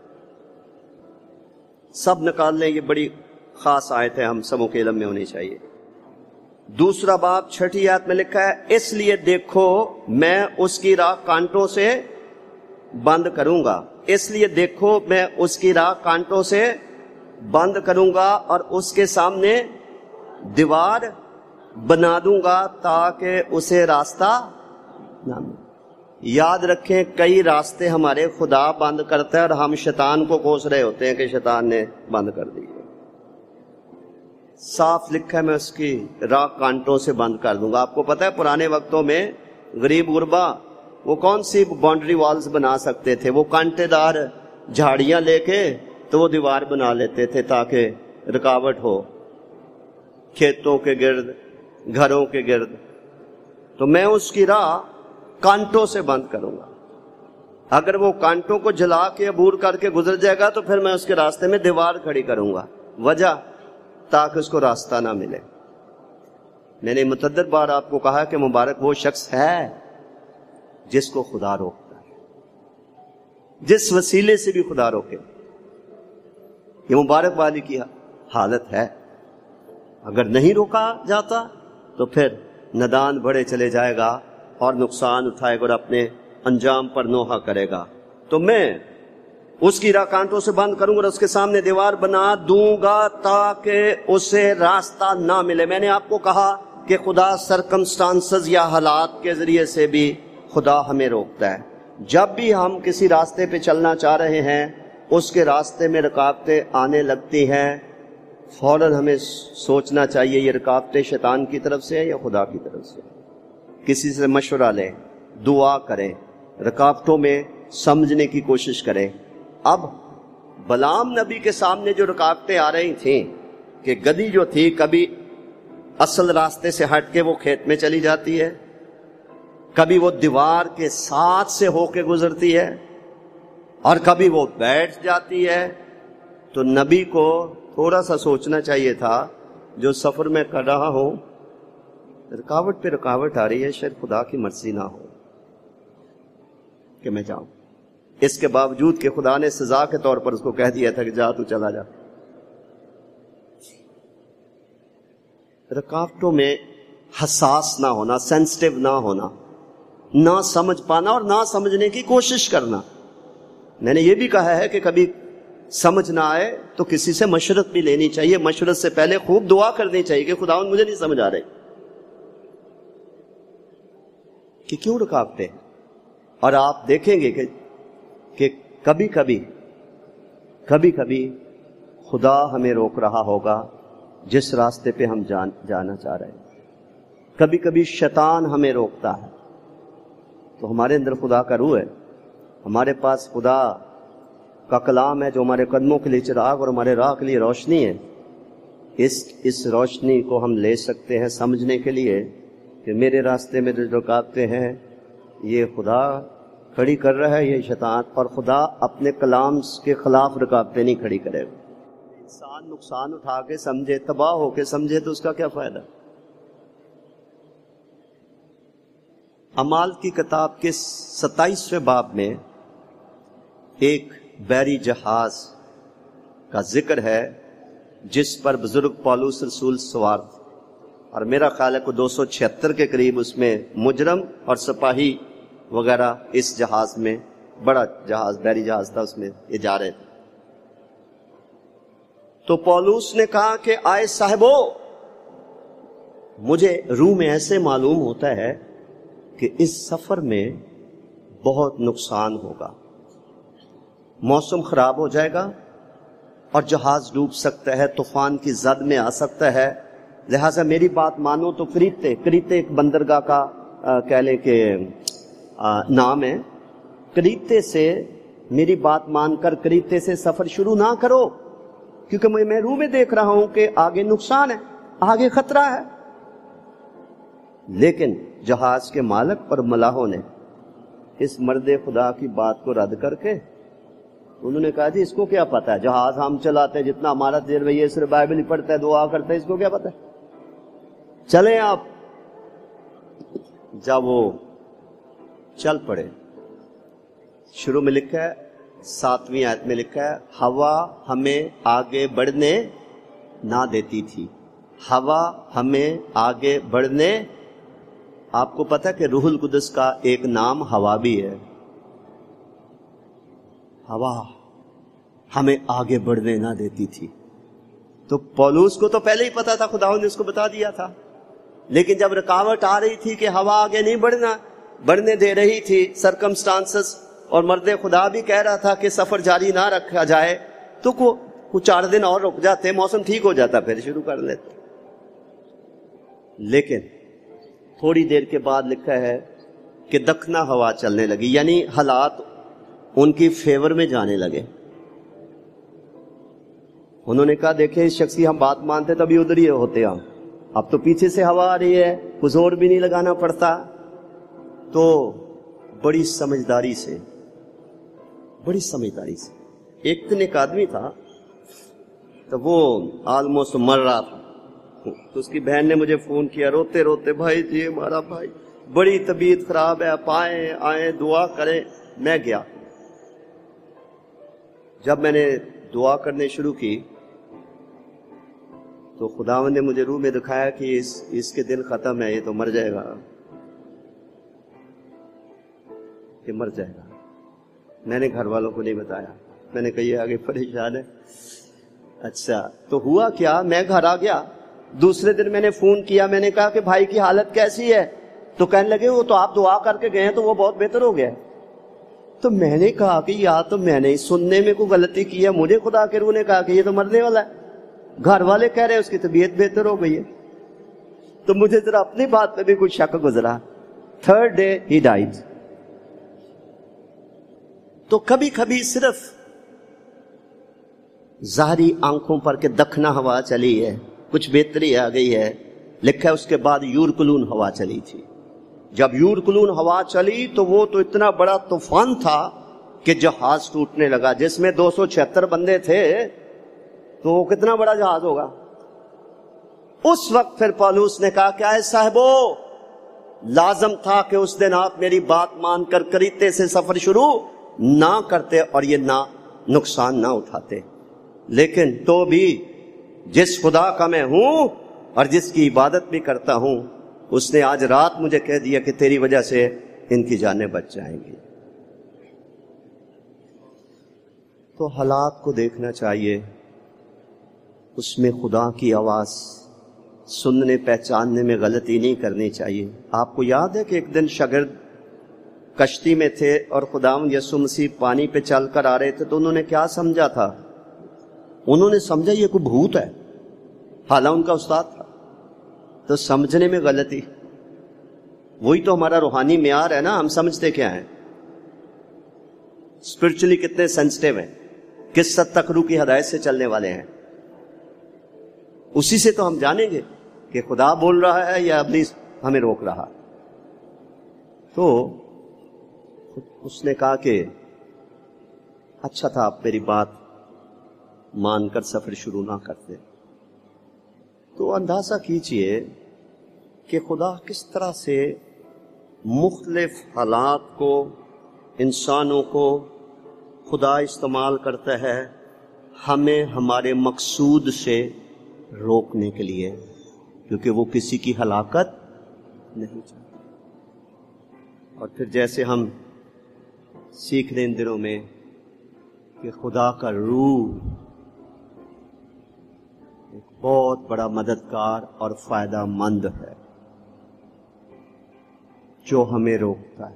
Speaker 1: سب نکال لیں، یہ بڑی خاص آیت ہے، ہم سبوں کے علم میں ہونی چاہیے۔ دوسرا باب چھٹی آیت میں لکھا ہے، اس لیے دیکھو میں اس کی راہ کانٹوں سے بند کروں گا، اس لیے دیکھو میں اس کی راہ کانٹوں سے بند کروں گا اور اس کے سامنے دیوار بنا دوں گا تاکہ اسے راستہ نہ ملے۔ یاد رکھیں کئی راستے ہمارے خدا بند کرتا ہے اور ہم شیطان کو کوس رہے ہوتے ہیں کہ شیطان نے بند کر دی۔ صاف لکھا ہے میں اس کی راہ کانٹوں سے بند کر دوں گا۔ آپ کو پتہ ہے پرانے وقتوں میں غریب غربا وہ کون سی باؤنڈری والز بنا سکتے تھے؟ وہ کانٹے دار جھاڑیاں لے کے تو وہ دیوار بنا لیتے تھے تاکہ رکاوٹ ہو کھیتوں کے گرد، گھروں کے گرد۔ تو میں اس کی راہ کانٹوں سے بند کروں گا۔ اگر وہ کانٹوں کو جلا کے عبور کر کے گزر جائے گا تو پھر میں اس کے راستے میں دیوار کھڑی کروں گا، وجہ تاکہ اس کو راستہ نہ ملے۔ میں نے متعدد بار آپ کو کہا کہ مبارک وہ شخص ہے جس کو خدا روکتا ہے، جس وسیلے سے بھی خدا روکے، یہ مبارک والی کی حالت ہے۔ اگر نہیں روکا جاتا تو پھر ندان بڑھے چلے جائے گا اور نقصان اٹھائے گا اور اپنے انجام پر نوحہ کرے گا۔ تو میں اس کی راہ کانٹوں سے بند کروں گا اور اس کے سامنے دیوار بنا دوں گا تاکہ اسے راستہ نہ ملے۔ میں نے آپ کو کہا کہ خدا سرکمسٹانسز یا حالات کے ذریعے سے بھی خدا ہمیں روکتا ہے۔ جب بھی ہم کسی راستے پہ چلنا چاہ رہے ہیں، اس کے راستے میں رکاوٹیں آنے لگتی ہیں، فوراً ہمیں سوچنا چاہیے یہ رکاوٹیں شیطان کی طرف سے ہے یا خدا کی طرف سے۔ کسی سے مشورہ لیں، دعا کریں، رکاوٹوں میں سمجھنے کی کوشش کریں۔ اب بلام نبی کے سامنے جو رکاوٹیں آ رہی تھیں کہ گدی جو تھی کبھی اصل راستے سے ہٹ کے وہ کھیت میں چلی جاتی ہے، کبھی وہ دیوار کے ساتھ سے ہو کے گزرتی ہے اور کبھی وہ بیٹھ جاتی ہے، تو نبی کو تھوڑا سا سوچنا چاہیے تھا جو سفر میں کر رہا ہوں رکاوٹ پہ رکاوٹ آ رہی ہے، شاید خدا کی مرضی نہ ہو کہ میں جاؤں۔ اس کے باوجود کہ خدا نے سزا کے طور پر اس کو کہہ دیا تھا کہ جا تو چلا جا۔ رکاوٹوں میں حساس نہ ہونا، سینسٹیو نہ ہونا، نہ سمجھ پانا اور نہ سمجھنے کی کوشش کرنا۔ میں نے یہ بھی کہا ہے کہ کبھی سمجھ نہ آئے تو کسی سے مشورت بھی لینی چاہیے، مشورت سے پہلے خوب دعا کرنی چاہیے کہ خداوند مجھے نہیں سمجھ آ رہے کہ کیوں رکاوٹیں۔ اور آپ دیکھیں گے کہ کہ کبھی کبھی کبھی کبھی خدا ہمیں روک رہا ہوگا جس راستے پہ ہم جان جانا چاہ رہے ہیں۔ کبھی کبھی شیطان ہمیں روکتا ہے، تو ہمارے اندر خدا کا روح ہے، ہمارے پاس خدا کا کلام ہے جو ہمارے قدموں کے لیے چراغ اور ہمارے راہ کے لیے روشنی ہے۔ اس اس روشنی کو ہم لے سکتے ہیں سمجھنے کے لیے کہ میرے راستے میں جو رکاوٹیں ہیں یہ خدا کھڑی کر رہا ہے، یہ شیطان، اور خدا اپنے کلام کے خلاف رکاوٹیں نہیں کھڑی کرے گا۔ انسان نقصان اٹھا کے سمجھے، تباہ ہو کے سمجھے تو اس کا کیا فائدہ؟ اعمال کی کتاب کے ستائیسویں باب میں ایک بحری جہاز کا ذکر ہے جس پر بزرگ پولس رسول سوار تھے، اور میرا خیال ہے کہ دو سو چھہتر کے قریب اس میں مجرم اور سپاہی وغیرہ اس جہاز میں، بڑا جہاز بحری جہاز تھا، اس میں یہ جا رہے تھے۔ تو پولس نے کہا کہ آئے صاحبو، مجھے روح میں ایسے معلوم ہوتا ہے کہ اس سفر میں بہت نقصان ہوگا، موسم خراب ہو جائے گا اور جہاز ڈوب سکتا ہے، طوفان کی زد میں آ سکتا ہے. لہٰذا میری بات مانو تو کریتے کریتے ایک بندرگاہ کا آ, کہہ لیں کہ آ, نام ہے. کریتے سے میری بات مان کر کریتے سے سفر شروع نہ کرو، کیونکہ میں میں روح میں دیکھ رہا ہوں کہ آگے نقصان ہے، آگے خطرہ ہے. لیکن جہاز کے مالک اور ملاحوں نے اس مرد خدا کی بات کو رد کر کے انہوں نے کہا جی اس کو کیا پتا ہے، جہاز ہم چلاتے ہیں، جتنا ہمارا دیر بھائی صرف بائبل ہی پڑھتا ہے، دعا کرتا ہے، اس کو کیا پتا ہے، چلیں آپ. جب وہ چل پڑے، شروع میں لکھا ہے، ساتویں آیت میں لکھا ہے، ہوا ہمیں آگے بڑھنے نہ دیتی تھی. ہوا ہمیں آگے بڑھنے، آپ کو پتا کہ روح القدس کا ایک نام ہوا بھی ہے. ہوا ہمیں آگے بڑھنے نہ دیتی تھی. تو پولوس کو تو پہلے ہی پتا تھا، خداوند نے اس کو بتا دیا تھا. لیکن جب رکاوٹ آ رہی تھی کہ ہوا آگے نہیں بڑھنا بڑھنے دے رہی تھی، سرکمسٹانسز، اور مرد خدا بھی کہہ رہا تھا کہ سفر جاری نہ رکھا جائے، تو کچھ چار دن اور رک جاتے، موسم ٹھیک ہو جاتا، پھر شروع کر لیتے. لیکن تھوڑی دیر کے بعد لکھا ہے کہ دکھنا ہوا چلنے لگی، یعنی حالات ان کی فیور میں جانے لگے. انہوں نے کہا دیکھیں اس شخص کی ہم بات مانتے تبھی ادھر ہی ہوتے ہم، اب تو پیچھے سے ہوا آ رہی ہے، کوئی زور بھی نہیں لگانا پڑتا. تو بڑی سمجھداری سے بڑی سمجھداری سے ایک دن ایک آدمی تھا، تو وہ آلموسٹ مر رہا تھا. تو اس کی بہن نے مجھے فون کیا روتے روتے، بھائی جی ہمارا بھائی بڑی طبیعت خراب ہے، آپ آئیں آئیں دعا کریں. میں گیا. جب میں نے دعا کرنے شروع کی تو خداوند نے مجھے روح میں دکھایا کہ اس اس کے دن ختم ہے، یہ تو مر جائے گا، کہ مر جائے گا. میں نے گھر والوں کو نہیں بتایا، میں نے کہا یہ آگے پریشان ہے. اچھا تو ہوا کیا، میں گھر آ گیا. دوسرے دن میں نے فون کیا، میں نے کہا کہ بھائی کی حالت کیسی ہے؟ تو کہنے لگے وہ تو آپ دعا کر کے گئے ہیں تو وہ بہت بہتر ہو گیا. تو میں نے کہا کہ یا تو میں نے سننے میں کوئی غلطی کی ہے، مجھے خدا کے روح نے کہا کہ یہ تو مرنے والا ہے، گھر والے کہہ رہے ہیں اس کی طبیعت بہتر ہو گئی ہے. تو مجھے ذرا اپنی بات پہ بھی کچھ شک گزرا. تھرڈ ڈے ہی ڈائیڈ. تو کبھی کبھی صرف ظاہری آنکھوں پر کہ دکھنا ہوا چلی ہے، کچھ بہتری آ گئی ہے. لکھا ہے اس کے بعد یورکلون ہوا چلی تھی. جب یورکلون ہوا چلی تو وہ تو اتنا بڑا طوفان تھا کہ جہاز ٹوٹنے لگا، جس میں دو سو چھہتر بندے تھے، تو وہ کتنا بڑا جہاز ہوگا. اس وقت پھر پولوس نے کہا کہ اے صاحبو، لازم تھا کہ اس دن آپ میری بات مان کر کریتے سے سفر شروع نہ کرتے اور یہ نہ نقصان نہ اٹھاتے. لیکن تو بھی جس خدا کا میں ہوں اور جس کی عبادت بھی کرتا ہوں، اس نے آج رات مجھے کہہ دیا کہ تیری وجہ سے ان کی جانیں بچ جائیں گی. تو حالات کو دیکھنا چاہیے، اس میں خدا کی آواز سننے پہچاننے میں غلطی نہیں کرنی چاہیے. آپ کو یاد ہے کہ ایک دن شاگرد کشتی میں تھے اور خداوند یسوع مسیح پانی پہ چل کر آ رہے تھے، تو انہوں نے کیا سمجھا تھا؟ انہوں نے سمجھا یہ کوئی بھوت ہے، حالانکہ ان کا استاد تھا. تو سمجھنے میں غلطی، وہی تو ہمارا روحانی معیار ہے نا. ہم سمجھتے کیا ہیں، اسپرچولی کتنے سینسٹیو ہیں، کس حد تک روح کی ہدایت سے چلنے والے ہیں. اسی سے تو ہم جانیں گے کہ خدا بول رہا ہے یا ابلیس ہمیں روک رہا. تو اس نے کہا کہ اچھا تھا آپ میری بات مان کر سفر شروع نہ کرتے. تو اندازہ کیجئے کہ خدا کس طرح سے مختلف حالات کو، انسانوں کو خدا استعمال کرتا ہے ہمیں ہمارے مقصود سے روکنے کے لیے، کیونکہ وہ کسی کی ہلاکت نہیں چاہتا. اور پھر جیسے ہم سیکھ رہے ان دنوں میں کہ خدا کا روح بہت بڑا مددگار اور فائدہ مند ہے جو ہمیں روکتا ہے۔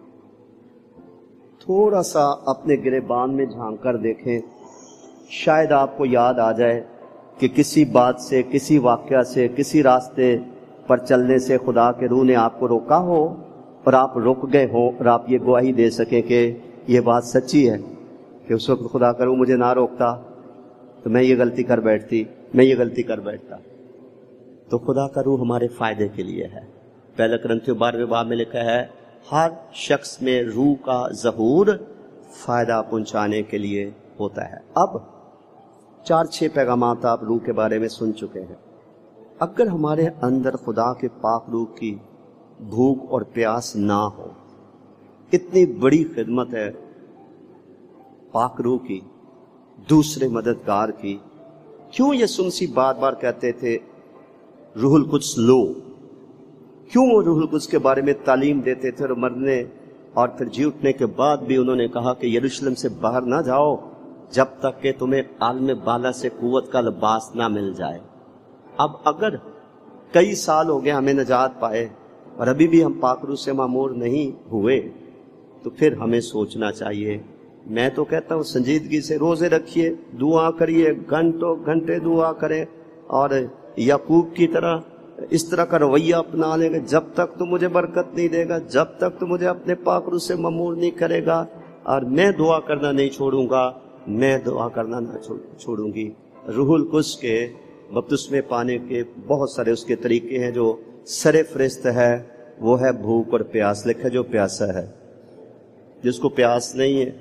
Speaker 1: تھوڑا سا اپنے گریبان میں جھانک کر دیکھیں، شاید آپ کو یاد آ جائے کہ کسی بات سے، کسی واقعہ سے، کسی راستے پر چلنے سے خدا کے روح نے آپ کو روکا ہو اور آپ رک گئے ہوں، اور آپ یہ گواہی دے سکیں کہ یہ بات سچی ہے کہ اس وقت خدا کا روح مجھے نہ روکتا تو میں یہ غلطی کر بیٹھتی میں یہ غلطی کر بیٹھتا تو خدا کا روح ہمارے فائدے کے لیے ہے۔ پہلا کرنتھیوں بارہویں باب میں لکھا ہے ہر شخص میں روح کا ظہور فائدہ پہنچانے کے لیے ہوتا ہے۔ اب چار چھ پیغامات آپ روح کے بارے میں سن چکے ہیں۔ اگر ہمارے اندر خدا کے پاک روح کی بھوک اور پیاس نہ ہو، اتنی بڑی خدمت ہے پاک روح کی، دوسرے مددگار کی، کیوں یسوع مسیح بار بار کہتے تھے روح القدس لو؟ کیوں وہ روح القدس کے بارے میں تعلیم دیتے تھے اور مرنے اور پھر جی اٹھنے کے بعد بھی انہوں نے کہا کہ یروشلم سے باہر نہ جاؤ جب تک کہ تمہیں عالم بالا سے قوت کا لباس نہ مل جائے؟ اب اگر کئی سال ہو گئے ہمیں نجات پائے اور ابھی بھی ہم پاک روح سے معمور نہیں ہوئے تو پھر ہمیں سوچنا چاہیے۔ میں تو کہتا ہوں سنجیدگی سے روزے رکھیے، دعا کریے، گھنٹوں گھنٹے دعا کریں، اور یعقوب کی طرح اس طرح کا رویہ اپنا لے گا، جب تک تو مجھے برکت نہیں دے گا، جب تک تو مجھے اپنے پاک روح سے معمور نہیں کرے گا، اور میں دعا کرنا نہیں چھوڑوں گا، میں دعا کرنا نہ چھوڑوں گی۔ روح القدس کے بپتسمے پانے کے بہت سارے اس کے طریقے ہیں۔ جو سر فرست ہے وہ ہے بھوک اور پیاس۔ لکھا جو پیاسا ہے، جس کو پیاس نہیں ہے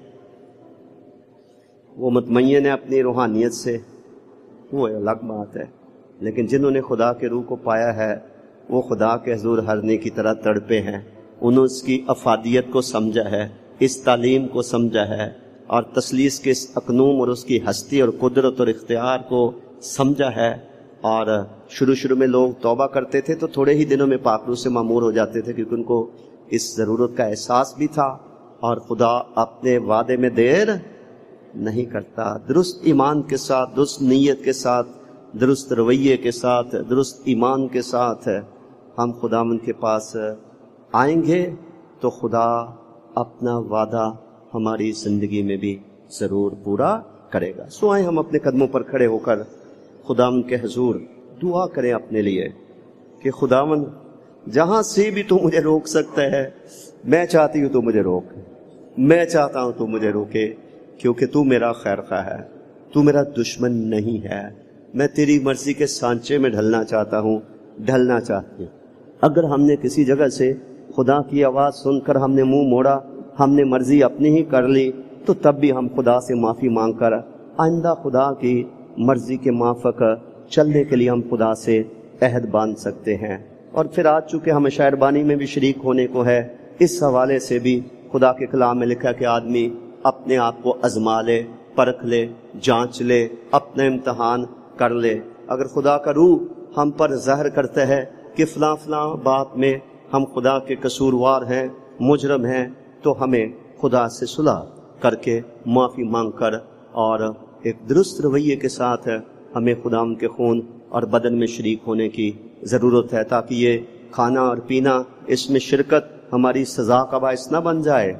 Speaker 1: وہ مطمئن ہے اپنی روحانیت سے، وہ الگ بات ہے، لیکن جنہوں نے خدا کے روح کو پایا ہے وہ خدا کے حضور ہرنے کی طرح تڑپے ہیں، انہوں اس کی افادیت کو سمجھا ہے، اس تعلیم کو سمجھا ہے، اور تثلیث کے اس اکنوم اور اس کی ہستی اور قدرت اور اختیار کو سمجھا ہے۔ اور شروع شروع میں لوگ توبہ کرتے تھے تو تھوڑے ہی دنوں میں پاک روح سے معمور ہو جاتے تھے، کیونکہ ان کو اس ضرورت کا احساس بھی تھا، اور خدا اپنے وعدے میں دیر نہیں کرتا۔ درست ایمان کے ساتھ، درست نیت کے ساتھ، درست رویے کے ساتھ، درست ایمان کے ساتھ ہم خداوند کے پاس آئیں گے تو خدا اپنا وعدہ ہماری زندگی میں بھی ضرور پورا کرے گا۔ سو آئیں ہم اپنے قدموں پر کھڑے ہو کر خداوند کے حضور دعا کریں اپنے لیے کہ خداوند جہاں سے بھی تو مجھے روک سکتا ہے، میں چاہتی ہوں تو مجھے روک، میں چاہتا ہوں تو مجھے روکے، کیونکہ تو میرا خیر خواہ ہے، تو میرا دشمن نہیں ہے۔ میں تیری مرضی کے سانچے میں ڈھلنا چاہتا ہوں، ڈھلنا چاہتی ہوں۔ اگر ہم نے کسی جگہ سے خدا کی آواز سن کر ہم نے منہ موڑا، ہم نے مرضی اپنی ہی کر لی، تو تب بھی ہم خدا سے معافی مانگ کر آئندہ خدا کی مرضی کے موافق چلنے کے لیے ہم خدا سے عہد باندھ سکتے ہیں۔ اور پھر آج چونکہ ہمیں شاعربانی میں بھی شریک ہونے کو ہے، اس حوالے سے بھی خدا کے کلام میں لکھا کہ آدمی اپنے آپ کو آزما لے، پرکھ لے، جانچ لے، اپنا امتحان کر لے۔ اگر خدا کا روح ہم پر ظاہر کرتا ہے کہ فلاں فلاں بات میں ہم خدا کے قصوروار ہیں، مجرم ہیں، تو ہمیں خدا سے صلح کر کے معافی مانگ کر اور ایک درست رویے کے ساتھ ہمیں خدا ان کے خون اور بدن میں شریک ہونے کی ضرورت ہے، تاکہ یہ کھانا اور پینا، اس میں شرکت ہماری سزا کا باعث نہ بن جائے،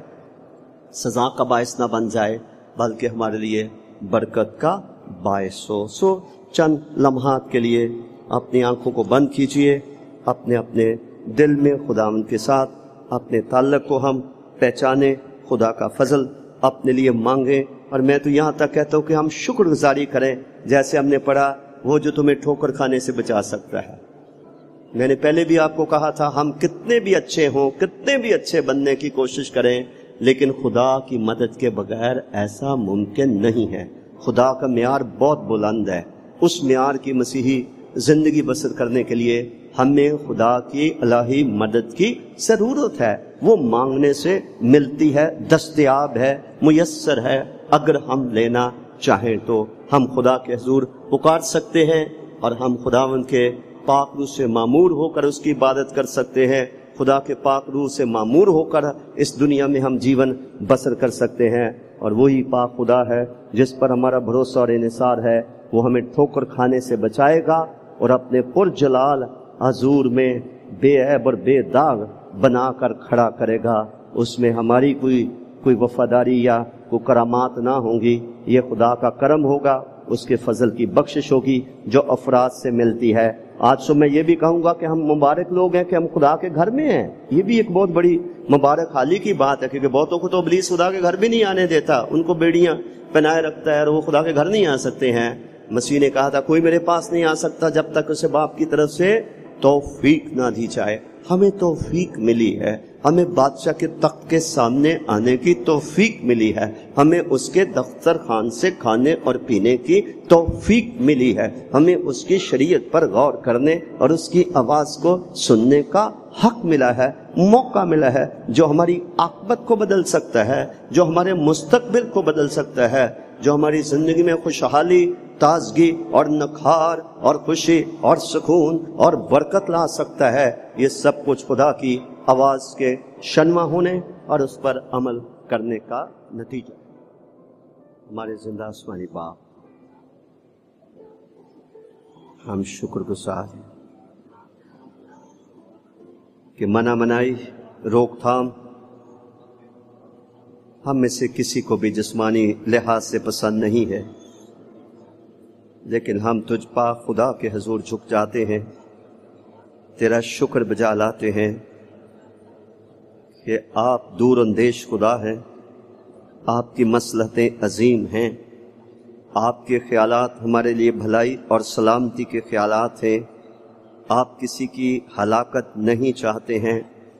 Speaker 1: سزا کا باعث نہ بن جائے، بلکہ ہمارے لیے برکت کا باعث ہو۔ سو چند لمحات کے لیے اپنی آنکھوں کو بند کیجئے، اپنے اپنے دل میں خدا ان کے ساتھ اپنے تعلق کو ہم پہچانے، خدا کا فضل اپنے لیے مانگیں، اور میں تو یہاں تک کہتا ہوں کہ ہم شکر گزاری کریں، جیسے ہم نے پڑھا وہ جو تمہیں ٹھوکر کھانے سے بچا سکتا ہے۔ میں نے پہلے بھی آپ کو کہا تھا، ہم کتنے بھی اچھے ہوں، کتنے بھی اچھے بننے کی کوشش کریں، لیکن خدا کی مدد کے بغیر ایسا ممکن نہیں ہے۔ خدا کا معیار بہت بلند ہے، اس معیار کی مسیحی زندگی بسر کرنے کے لیے ہمیں خدا کی الہی مدد کی ضرورت ہے۔ وہ مانگنے سے ملتی ہے، دستیاب ہے، میسر ہے۔ اگر ہم لینا چاہیں تو ہم خدا کے حضور پکار سکتے ہیں، اور ہم خداوند کے پاک روح سے معمور ہو کر اس کی عبادت کر سکتے ہیں۔ خدا کے پاک روح سے معمور ہو کر اس دنیا میں ہم جیون بسر کر سکتے ہیں۔ اور وہی پاک خدا ہے جس پر ہمارا بھروسہ اور انحصار ہے. وہ ہمیں ٹھوکر کھانے سے بچائے گا اور اپنے پرجلال حضور میں بے عیب اور بے داغ بنا کر کھڑا کرے گا. اس میں ہماری کوئی کوئی وفاداری یا کوئی کرامات نہ ہوں گی. یہ خدا کا کرم ہوگا, اس کے فضل کی بخشش ہوگی جو افراد سے ملتی ہے. آج تو میں یہ بھی کہوں گا کہ ہم مبارک لوگ ہیں کہ ہم خدا کے گھر میں ہیں. یہ بھی ایک بہت بڑی مبارک حالی کی بات ہے, کیونکہ بہتوں کو تو ابلیس خدا کے گھر بھی نہیں آنے دیتا, ان کو بیڑیاں پہنائے رکھتا ہے اور وہ خدا کے گھر نہیں آ سکتے ہیں. مسیح نے کہا تھا کوئی میرے پاس نہیں آ سکتا جب تک اسے باپ کی طرف سے توفیق نہ دی جائے. ہمیں توفیق ملی ہے, ہمیں بادشاہ کے تخت کے سامنے آنے کی توفیق ملی ہے, ہمیں اس کے دفتر خان سے کھانے اور پینے کی توفیق ملی ہے, ہمیں اس کی شریعت پر غور کرنے اور اس کی آواز کو سننے کا حق ملا ہے, موقع ملا ہے جو ہماری عاقبت کو بدل سکتا ہے, جو ہمارے مستقبل کو بدل سکتا ہے, جو ہماری زندگی میں خوشحالی, تازگی اور نکھار اور خوشی اور سکون اور برکت لا سکتا ہے. یہ سب کچھ خدا کی آواز کے شنوا ہونے اور اس پر عمل کرنے کا نتیجہ. ہمارے زندہ آسمانی باپ, ہم شکر گزار ہیں کہ منع منائی, روک تھام ہم میں سے کسی کو بھی جسمانی لحاظ سے پسند نہیں ہے, لیکن ہم تجھ پاک خدا کے حضور جھک جاتے ہیں, تیرا شکر بجا لاتے ہیں کہ آپ دور اندیش خدا ہیں, آپ کی مصلحتیں عظیم ہیں, آپ کے خیالات ہمارے لیے بھلائی اور سلامتی کے خیالات ہیں, آپ کسی کی ہلاکت نہیں چاہتے ہیں,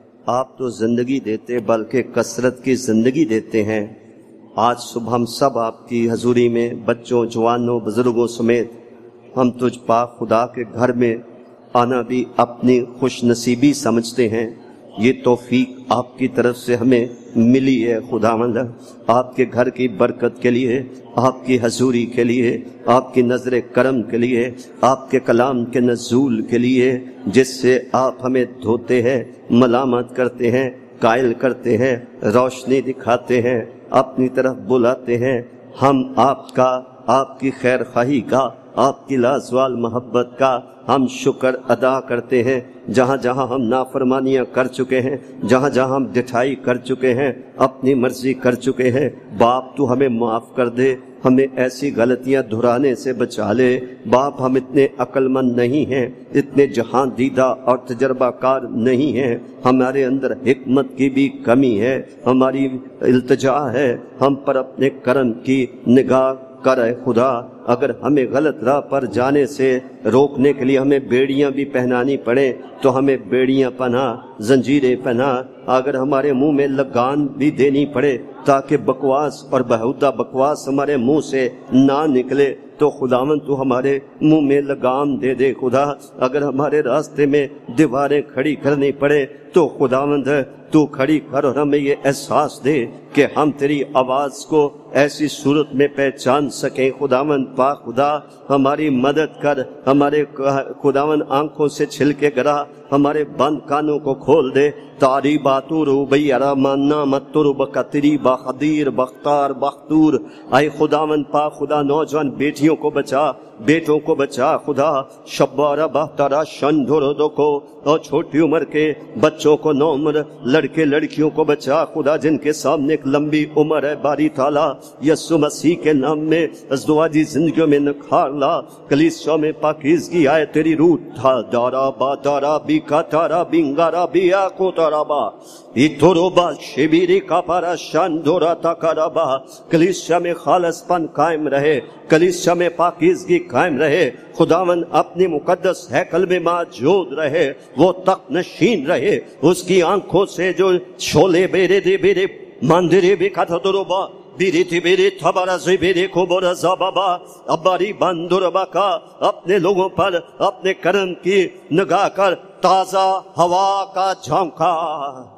Speaker 1: آپ تو زندگی دیتے بلکہ کثرت کی زندگی دیتے ہیں. آج صبح ہم سب آپ کی حضوری میں بچوں, جوانوں, بزرگوں سمیت ہم تجھ پاک خدا کے گھر میں آنا بھی اپنی خوش نصیبی سمجھتے ہیں. یہ توفیق آپ کی طرف سے ہمیں ملی ہے خداوند, آپ کے گھر کی برکت کے لیے, آپ کی حضوری کے لیے, آپ کی نظر کرم کے لیے, آپ کے کلام کے نزول کے لیے, جس سے آپ ہمیں دھوتے ہیں, ملامت کرتے ہیں, قائل کرتے ہیں, روشنی دکھاتے ہیں, اپنی طرف بلاتے ہیں. ہم آپ کا, آپ کی خیر خواہی کا, آپ کی لازوال محبت کا ہم شکر ادا کرتے ہیں. جہاں جہاں ہم نافرمانیاں کر چکے ہیں, جہاں جہاں ہم ڈٹھائی کر چکے ہیں, اپنی مرضی کر چکے ہیں, باپ تو ہمیں معاف کر دے, ہمیں ایسی غلطیاں دہرانے سے بچا لے. باپ ہم اتنے عقل مند نہیں ہیں, اتنے جہاں دیدہ اور تجربہ کار نہیں ہیں, ہمارے اندر حکمت کی بھی کمی ہے. ہماری التجا ہے ہم پر اپنے کرم کی نگاہ کر اے خدا. اگر ہمیں غلط راہ پر جانے سے روکنے کے لیے ہمیں بیڑیاں بھی پہنانی پڑے تو ہمیں بیڑیاں پہنا, زنجیریں پہنا. اگر ہمارے منہ میں لگان بھی دینی پڑے تاکہ بکواس اور بہودہ بکواس ہمارے منہ سے نہ نکلے تو خداوند تو ہمارے منہ میں لگام دے دے خدا. اگر ہمارے راستے میں دیواریں کھڑی کرنی پڑے تو خداوند تو کھڑی کر اور ہمیں یہ احساس دے کہ ہم تیری آواز کو ایسی صورت میں پہچان سکیں. خداوند پاک خدا ہماری مدد کر, ہمارے خداوند آنکھوں سے چھلکے گرا, ہمارے بند کانوں کو کھول دے. تاری باتور بیارا مانا متر بکتری بخدیر بختار بختور. اے خداوند پاک خدا نوجوان بیٹیوں کو بچا, بیٹوں کو بچا خدا. شبارہ بہتارا شندھردو کو اور چھوٹی عمر کے بچوں کو, نو عمر لڑکے لڑکیوں کو بچا خدا, جن کے سامنے ایک لمبی عمر ہے. باری تعالیٰ یسوع مسیح کے نام میں ازدواجی زندگیوں میں نکھار لا, کلیسیوں میں پاکیزگی آئے. تیری روح تھا دارا با دارا بی کا تارا بنگارا بیا کو تارا با ایتورو با شبیری کا پارا شاندورا تاکارا با. کلیسیوں میں خالص پن قائم رہے, کلیسیوں میں پاکیزگی قائم رہے. خداوند اپنی مقدس ہیکل میں موجود رہے, وہ تخت نشین رہے. اس کی آنکھوں سے جو شولے بیرے دے بیرے مندرے بے کھا درو با بیری تھی بیری تھبارا زی بیری کو بورا زابابا اباری بندر باکا اپنے لوگوں پر اپنے کرم کی نگاہ کر تازہ ہوا کا جھونکا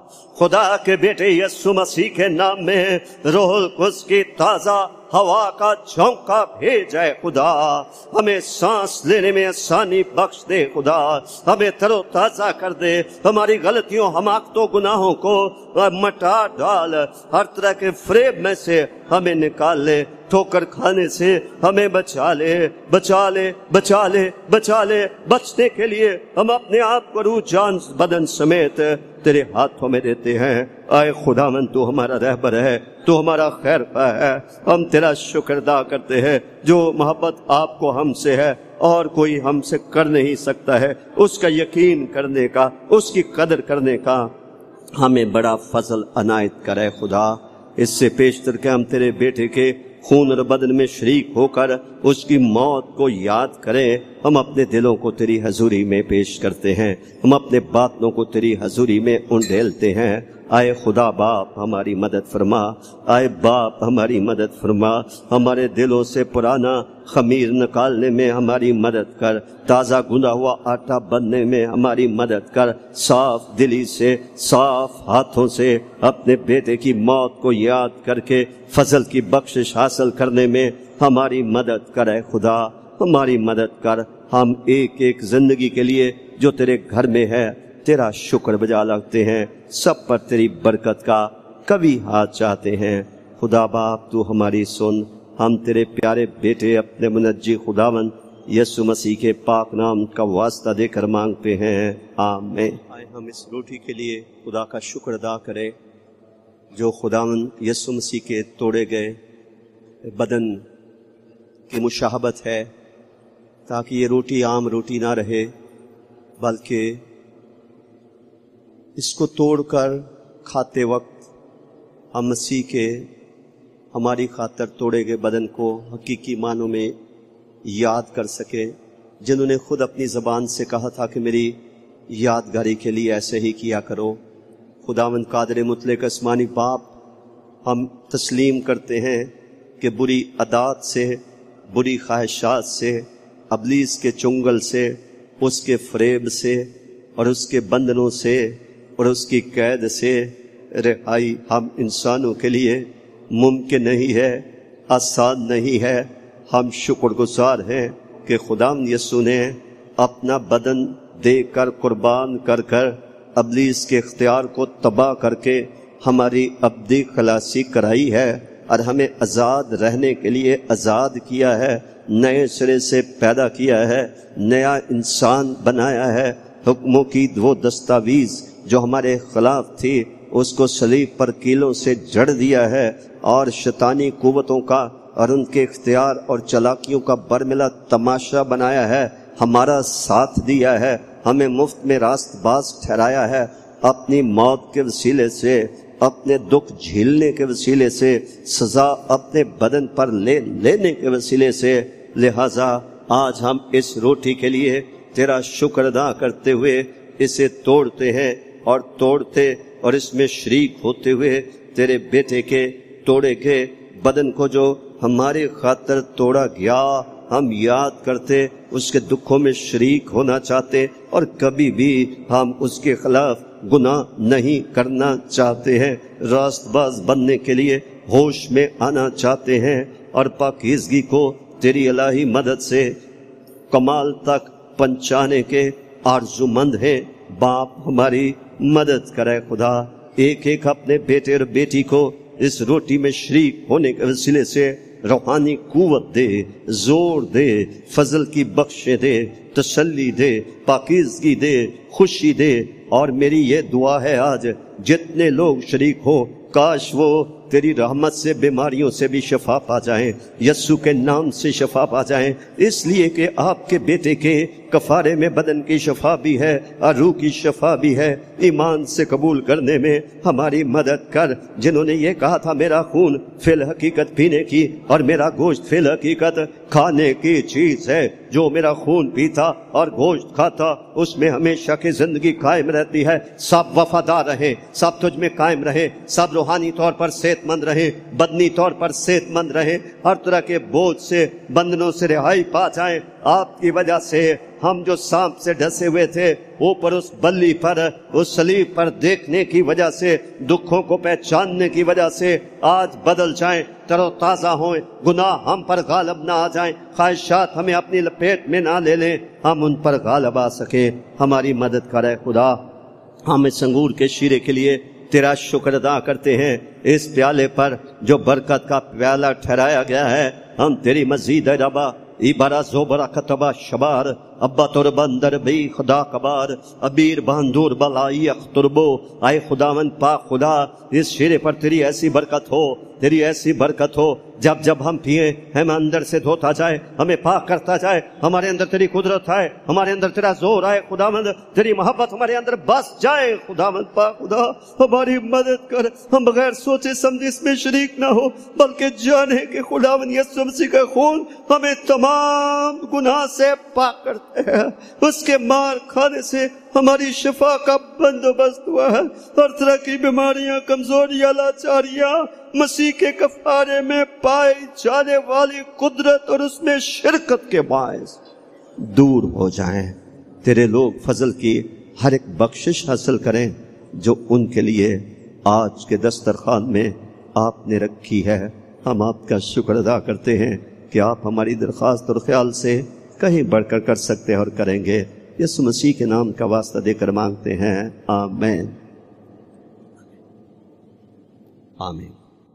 Speaker 1: خدا کے بیٹے یسوع مسیح کے نام میں روح القدس کی تازہ ہوا کا جھونکا بھیج اے خدا، ہمیں سانس لینے میں آسانی بخش دے خدا، ہمیں تر و تازہ کر دے، ہماری غلطیوں حماقتوں گناہوں کو مٹا ڈال، ہر طرح کے فریب میں سے ہمیں نکال لے، ٹھوکر کھانے سے ہمیں بچا لے بچا لے بچا لے بچا لے بچنے کے لیے ہم اپنے آپ کو روح جان بدن سمیت تیرے ہاتھوں میں دیتے ہیں۔ اے خداوند تو ہمارا رہبر ہے، تو ہمارا خیر خواہ ہے، ہم تیرا شکر ادا کرتے ہیں جو محبت آپ کو ہم سے ہے اور کوئی ہم سے کر نہیں سکتا ہے، اس کا یقین کرنے کا، اس کی قدر کرنے کا ہمیں بڑا فضل عنایت کرے خدا۔ اس سے پیشتر کہ ہم تیرے بیٹے کے خون اور بدن میں شریک ہو کر اس کی موت کو یاد کریں، ہم اپنے دلوں کو تیری حضوری میں پیش کرتے ہیں، ہم اپنے باطنوں کو تیری حضوری میں انڈھیلتے ہیں۔ آئے خدا باپ ہماری مدد فرما، آئے باپ ہماری مدد فرما، ہمارے دلوں سے پرانا خمیر نکالنے میں ہماری مدد کر، تازہ گندا ہوا آٹا بننے میں ہماری مدد کر، صاف دلی سے صاف ہاتھوں سے اپنے بیٹے کی موت کو یاد کر کے فضل کی بخشش حاصل کرنے میں ہماری مدد کر اے خدا، ہماری مدد کر۔ ہم ایک ایک زندگی کے لیے جو تیرے گھر میں ہے تیرا شکر بجا لگتے ہیں، سب پر تیری برکت کا کبھی ہاتھ چاہتے ہیں۔ خدا باپ تو ہماری سن، ہم تیرے پیارے بیٹے اپنے منجی خداوند یسوع مسیح کے پاک نام کا واسطہ دے کر مانگتے ہیں، آمین۔ آئے ہم اس روٹی کے لیے خدا کا شکر ادا کریں جو خداوند یسوع مسیح کے توڑے گئے بدن کی مشابہت ہے، تاکہ یہ روٹی عام روٹی نہ رہے بلکہ اس کو توڑ کر کھاتے وقت ہم مسیح کے ہماری خاطر توڑے گئے بدن کو حقیقی معنوں میں یاد کر سکے، جنہوں نے خود اپنی زبان سے کہا تھا کہ میری یادگاری کے لیے ایسے ہی کیا کرو۔ خداوند قادر مطلق آسمانی باپ، ہم تسلیم کرتے ہیں کہ بری عادات سے، بری خواہشات سے، ابلیس کے چنگل سے، اس کے فریب سے اور اس کے بندنوں سے اور اس کی قید سے رہائی ہم انسانوں کے لیے ممکن نہیں ہے، آسان نہیں ہے۔ ہم شکر گزار ہیں کہ خداوند یسوع نے اپنا بدن دے کر قربان کر کر ابلیس کے اختیار کو تباہ کر کے ہماری ابدی خلاصی کرائی ہے اور ہمیں آزاد رہنے کے لیے آزاد کیا ہے، نئے سرے سے پیدا کیا ہے، نیا انسان بنایا ہے۔ حکموں کی وہ دستاویز جو ہمارے خلاف تھی اس کو صلیب پر کیلوں سے جڑ دیا ہے، اور شیطانی قوتوں کا اور ان کے اختیار اور چلاکیوں کا برملا تماشا بنایا ہے، ہمارا ساتھ دیا ہے، ہمیں مفت میں راست باز ٹھہرایا ہے، اپنی موت کے وسیلے سے، اپنے دکھ جھیلنے کے وسیلے سے، سزا اپنے بدن پر لے لینے کے وسیلے سے۔ لہذا آج ہم اس روٹی کے لیے تیرا شکر ادا کرتے ہوئے اسے توڑتے ہیں اور توڑتے اور اس میں شریک ہوتے ہوئے تیرے بیٹے کے توڑے کے بدن کو جو ہماری خاطر توڑا گیا ہم یاد کرتے، اس کے دکھوں میں شریک ہونا چاہتے، اور کبھی بھی ہم اس کے خلاف گناہ نہیں کرنا چاہتے ہیں، راست باز بننے کے لیے ہوش میں آنا چاہتے ہیں، اور پاکیزگی کو تیری الہی مدد سے کمال تک پہنچانے کے آرزو مند ہیں۔ باپ ہماری مدد کرے خدا، ایک ایک اپنے بیٹے اور بیٹی کو اس روٹی میں شریک ہونے کے وسیلے سے روحانی قوت دے، زور دے، فضل کی بخشے دے، تسلی دے، پاکیزگی دے، خوشی دے۔ اور میری یہ دعا ہے آج جتنے لوگ شریک ہو، کاش وہ تیری رحمت سے بیماریوں سے بھی شفا پا جائیں، یسوع کے نام سے شفا پا جائیں، اس لیے کہ آپ کے بیٹے کے کفارے میں بدن کی شفا بھی ہے اور روح کی شفا بھی ہے۔ ایمان سے قبول کرنے میں ہماری مدد کر۔ جنہوں نے یہ کہا تھا میرا خون فی الحقیقت پینے کی اور میرا گوشت فی الحقیقت کھانے کی چیز ہے، جو میرا خون پیتا اور گوشت کھاتا اس میں ہمیشہ کی زندگی قائم رہتی ہے۔ سب وفادار رہیں، سب تجھ میں قائم رہیں، سب روحانی طور پر صحت مند رہیں، بدنی طور پر صحت مند رہیں، ہر طرح کے بوجھ سے، بندنوں سے رہائی پا جائیں۔ آپ کی وجہ سے ہم جو سانپ سے ڈسے ہوئے تھے اوپر اس بلی پر اس صلیب پر دیکھنے کی وجہ سے, دکھوں کو پہچاننے کی وجہ سے آج بدل جائیں, تر و تازہ ہوئیں, گناہ ہم پر غالب نہ آ جائیں, خواہشات ہمیں اپنی لپیٹ میں نہ لے لیں, ہم ان پر غالب آ سکیں. ہماری مدد کرے خدا. ہم اس انگور کے شیرے کے لیے تیرا شکر ادا کرتے ہیں, اس پیالے پر جو برکت کا پیالہ ٹھہرایا گیا ہے, ہم تیری مزید ربا ایبارا زوبرا کتبا شبار ابا تور بندر بی خدا کبار ابیر باندور بلائی اختربو. آئے خداوند پاک خدا, اس شیرے پر تیری ایسی برکت ہو, تیری ایسی برکت ہو, جب جب ہم پیئیں ہمیں اندر سے دھوتا جائے, ہمیں پاک کرتا جائے, ہمارے اندر تیری قدرت آئے, ہمارے اندر تیرا زور آئے خداوند, تیری محبت ہمارے اندر بس جائے خداوند پاک خدا. ہماری مدد کر, ہم بغیر سوچے سمجھے اس میں شریک نہ ہو, بلکہ جانے کہ خداوند یسوع مسیح کا خون ہمیں تمام گناہ سے پاک کرتا ہے. اس کے مار کھانے سے ہماری شفا کا بندوبست ہوا ہے. ہر طرح کی بیماریاں, کمزوریاں, لاچاریاں مسیح کے کفارے میں پائی جانے والی قدرت اور اس میں شرکت کے باعث دور ہو جائیں. تیرے لوگ فضل کی ہر ایک بخشش حاصل کریں جو ان کے لیے آج کے دسترخوان میں آپ نے رکھی ہے. ہم آپ کا شکر ادا کرتے ہیں کہ آپ ہماری درخواست اور خیال سے کہیں بڑھ کر کر سکتے اور کریں گے. یسوع مسیح کے نام کا واسطہ دے کر مانگتے ہیں, آمین آمین.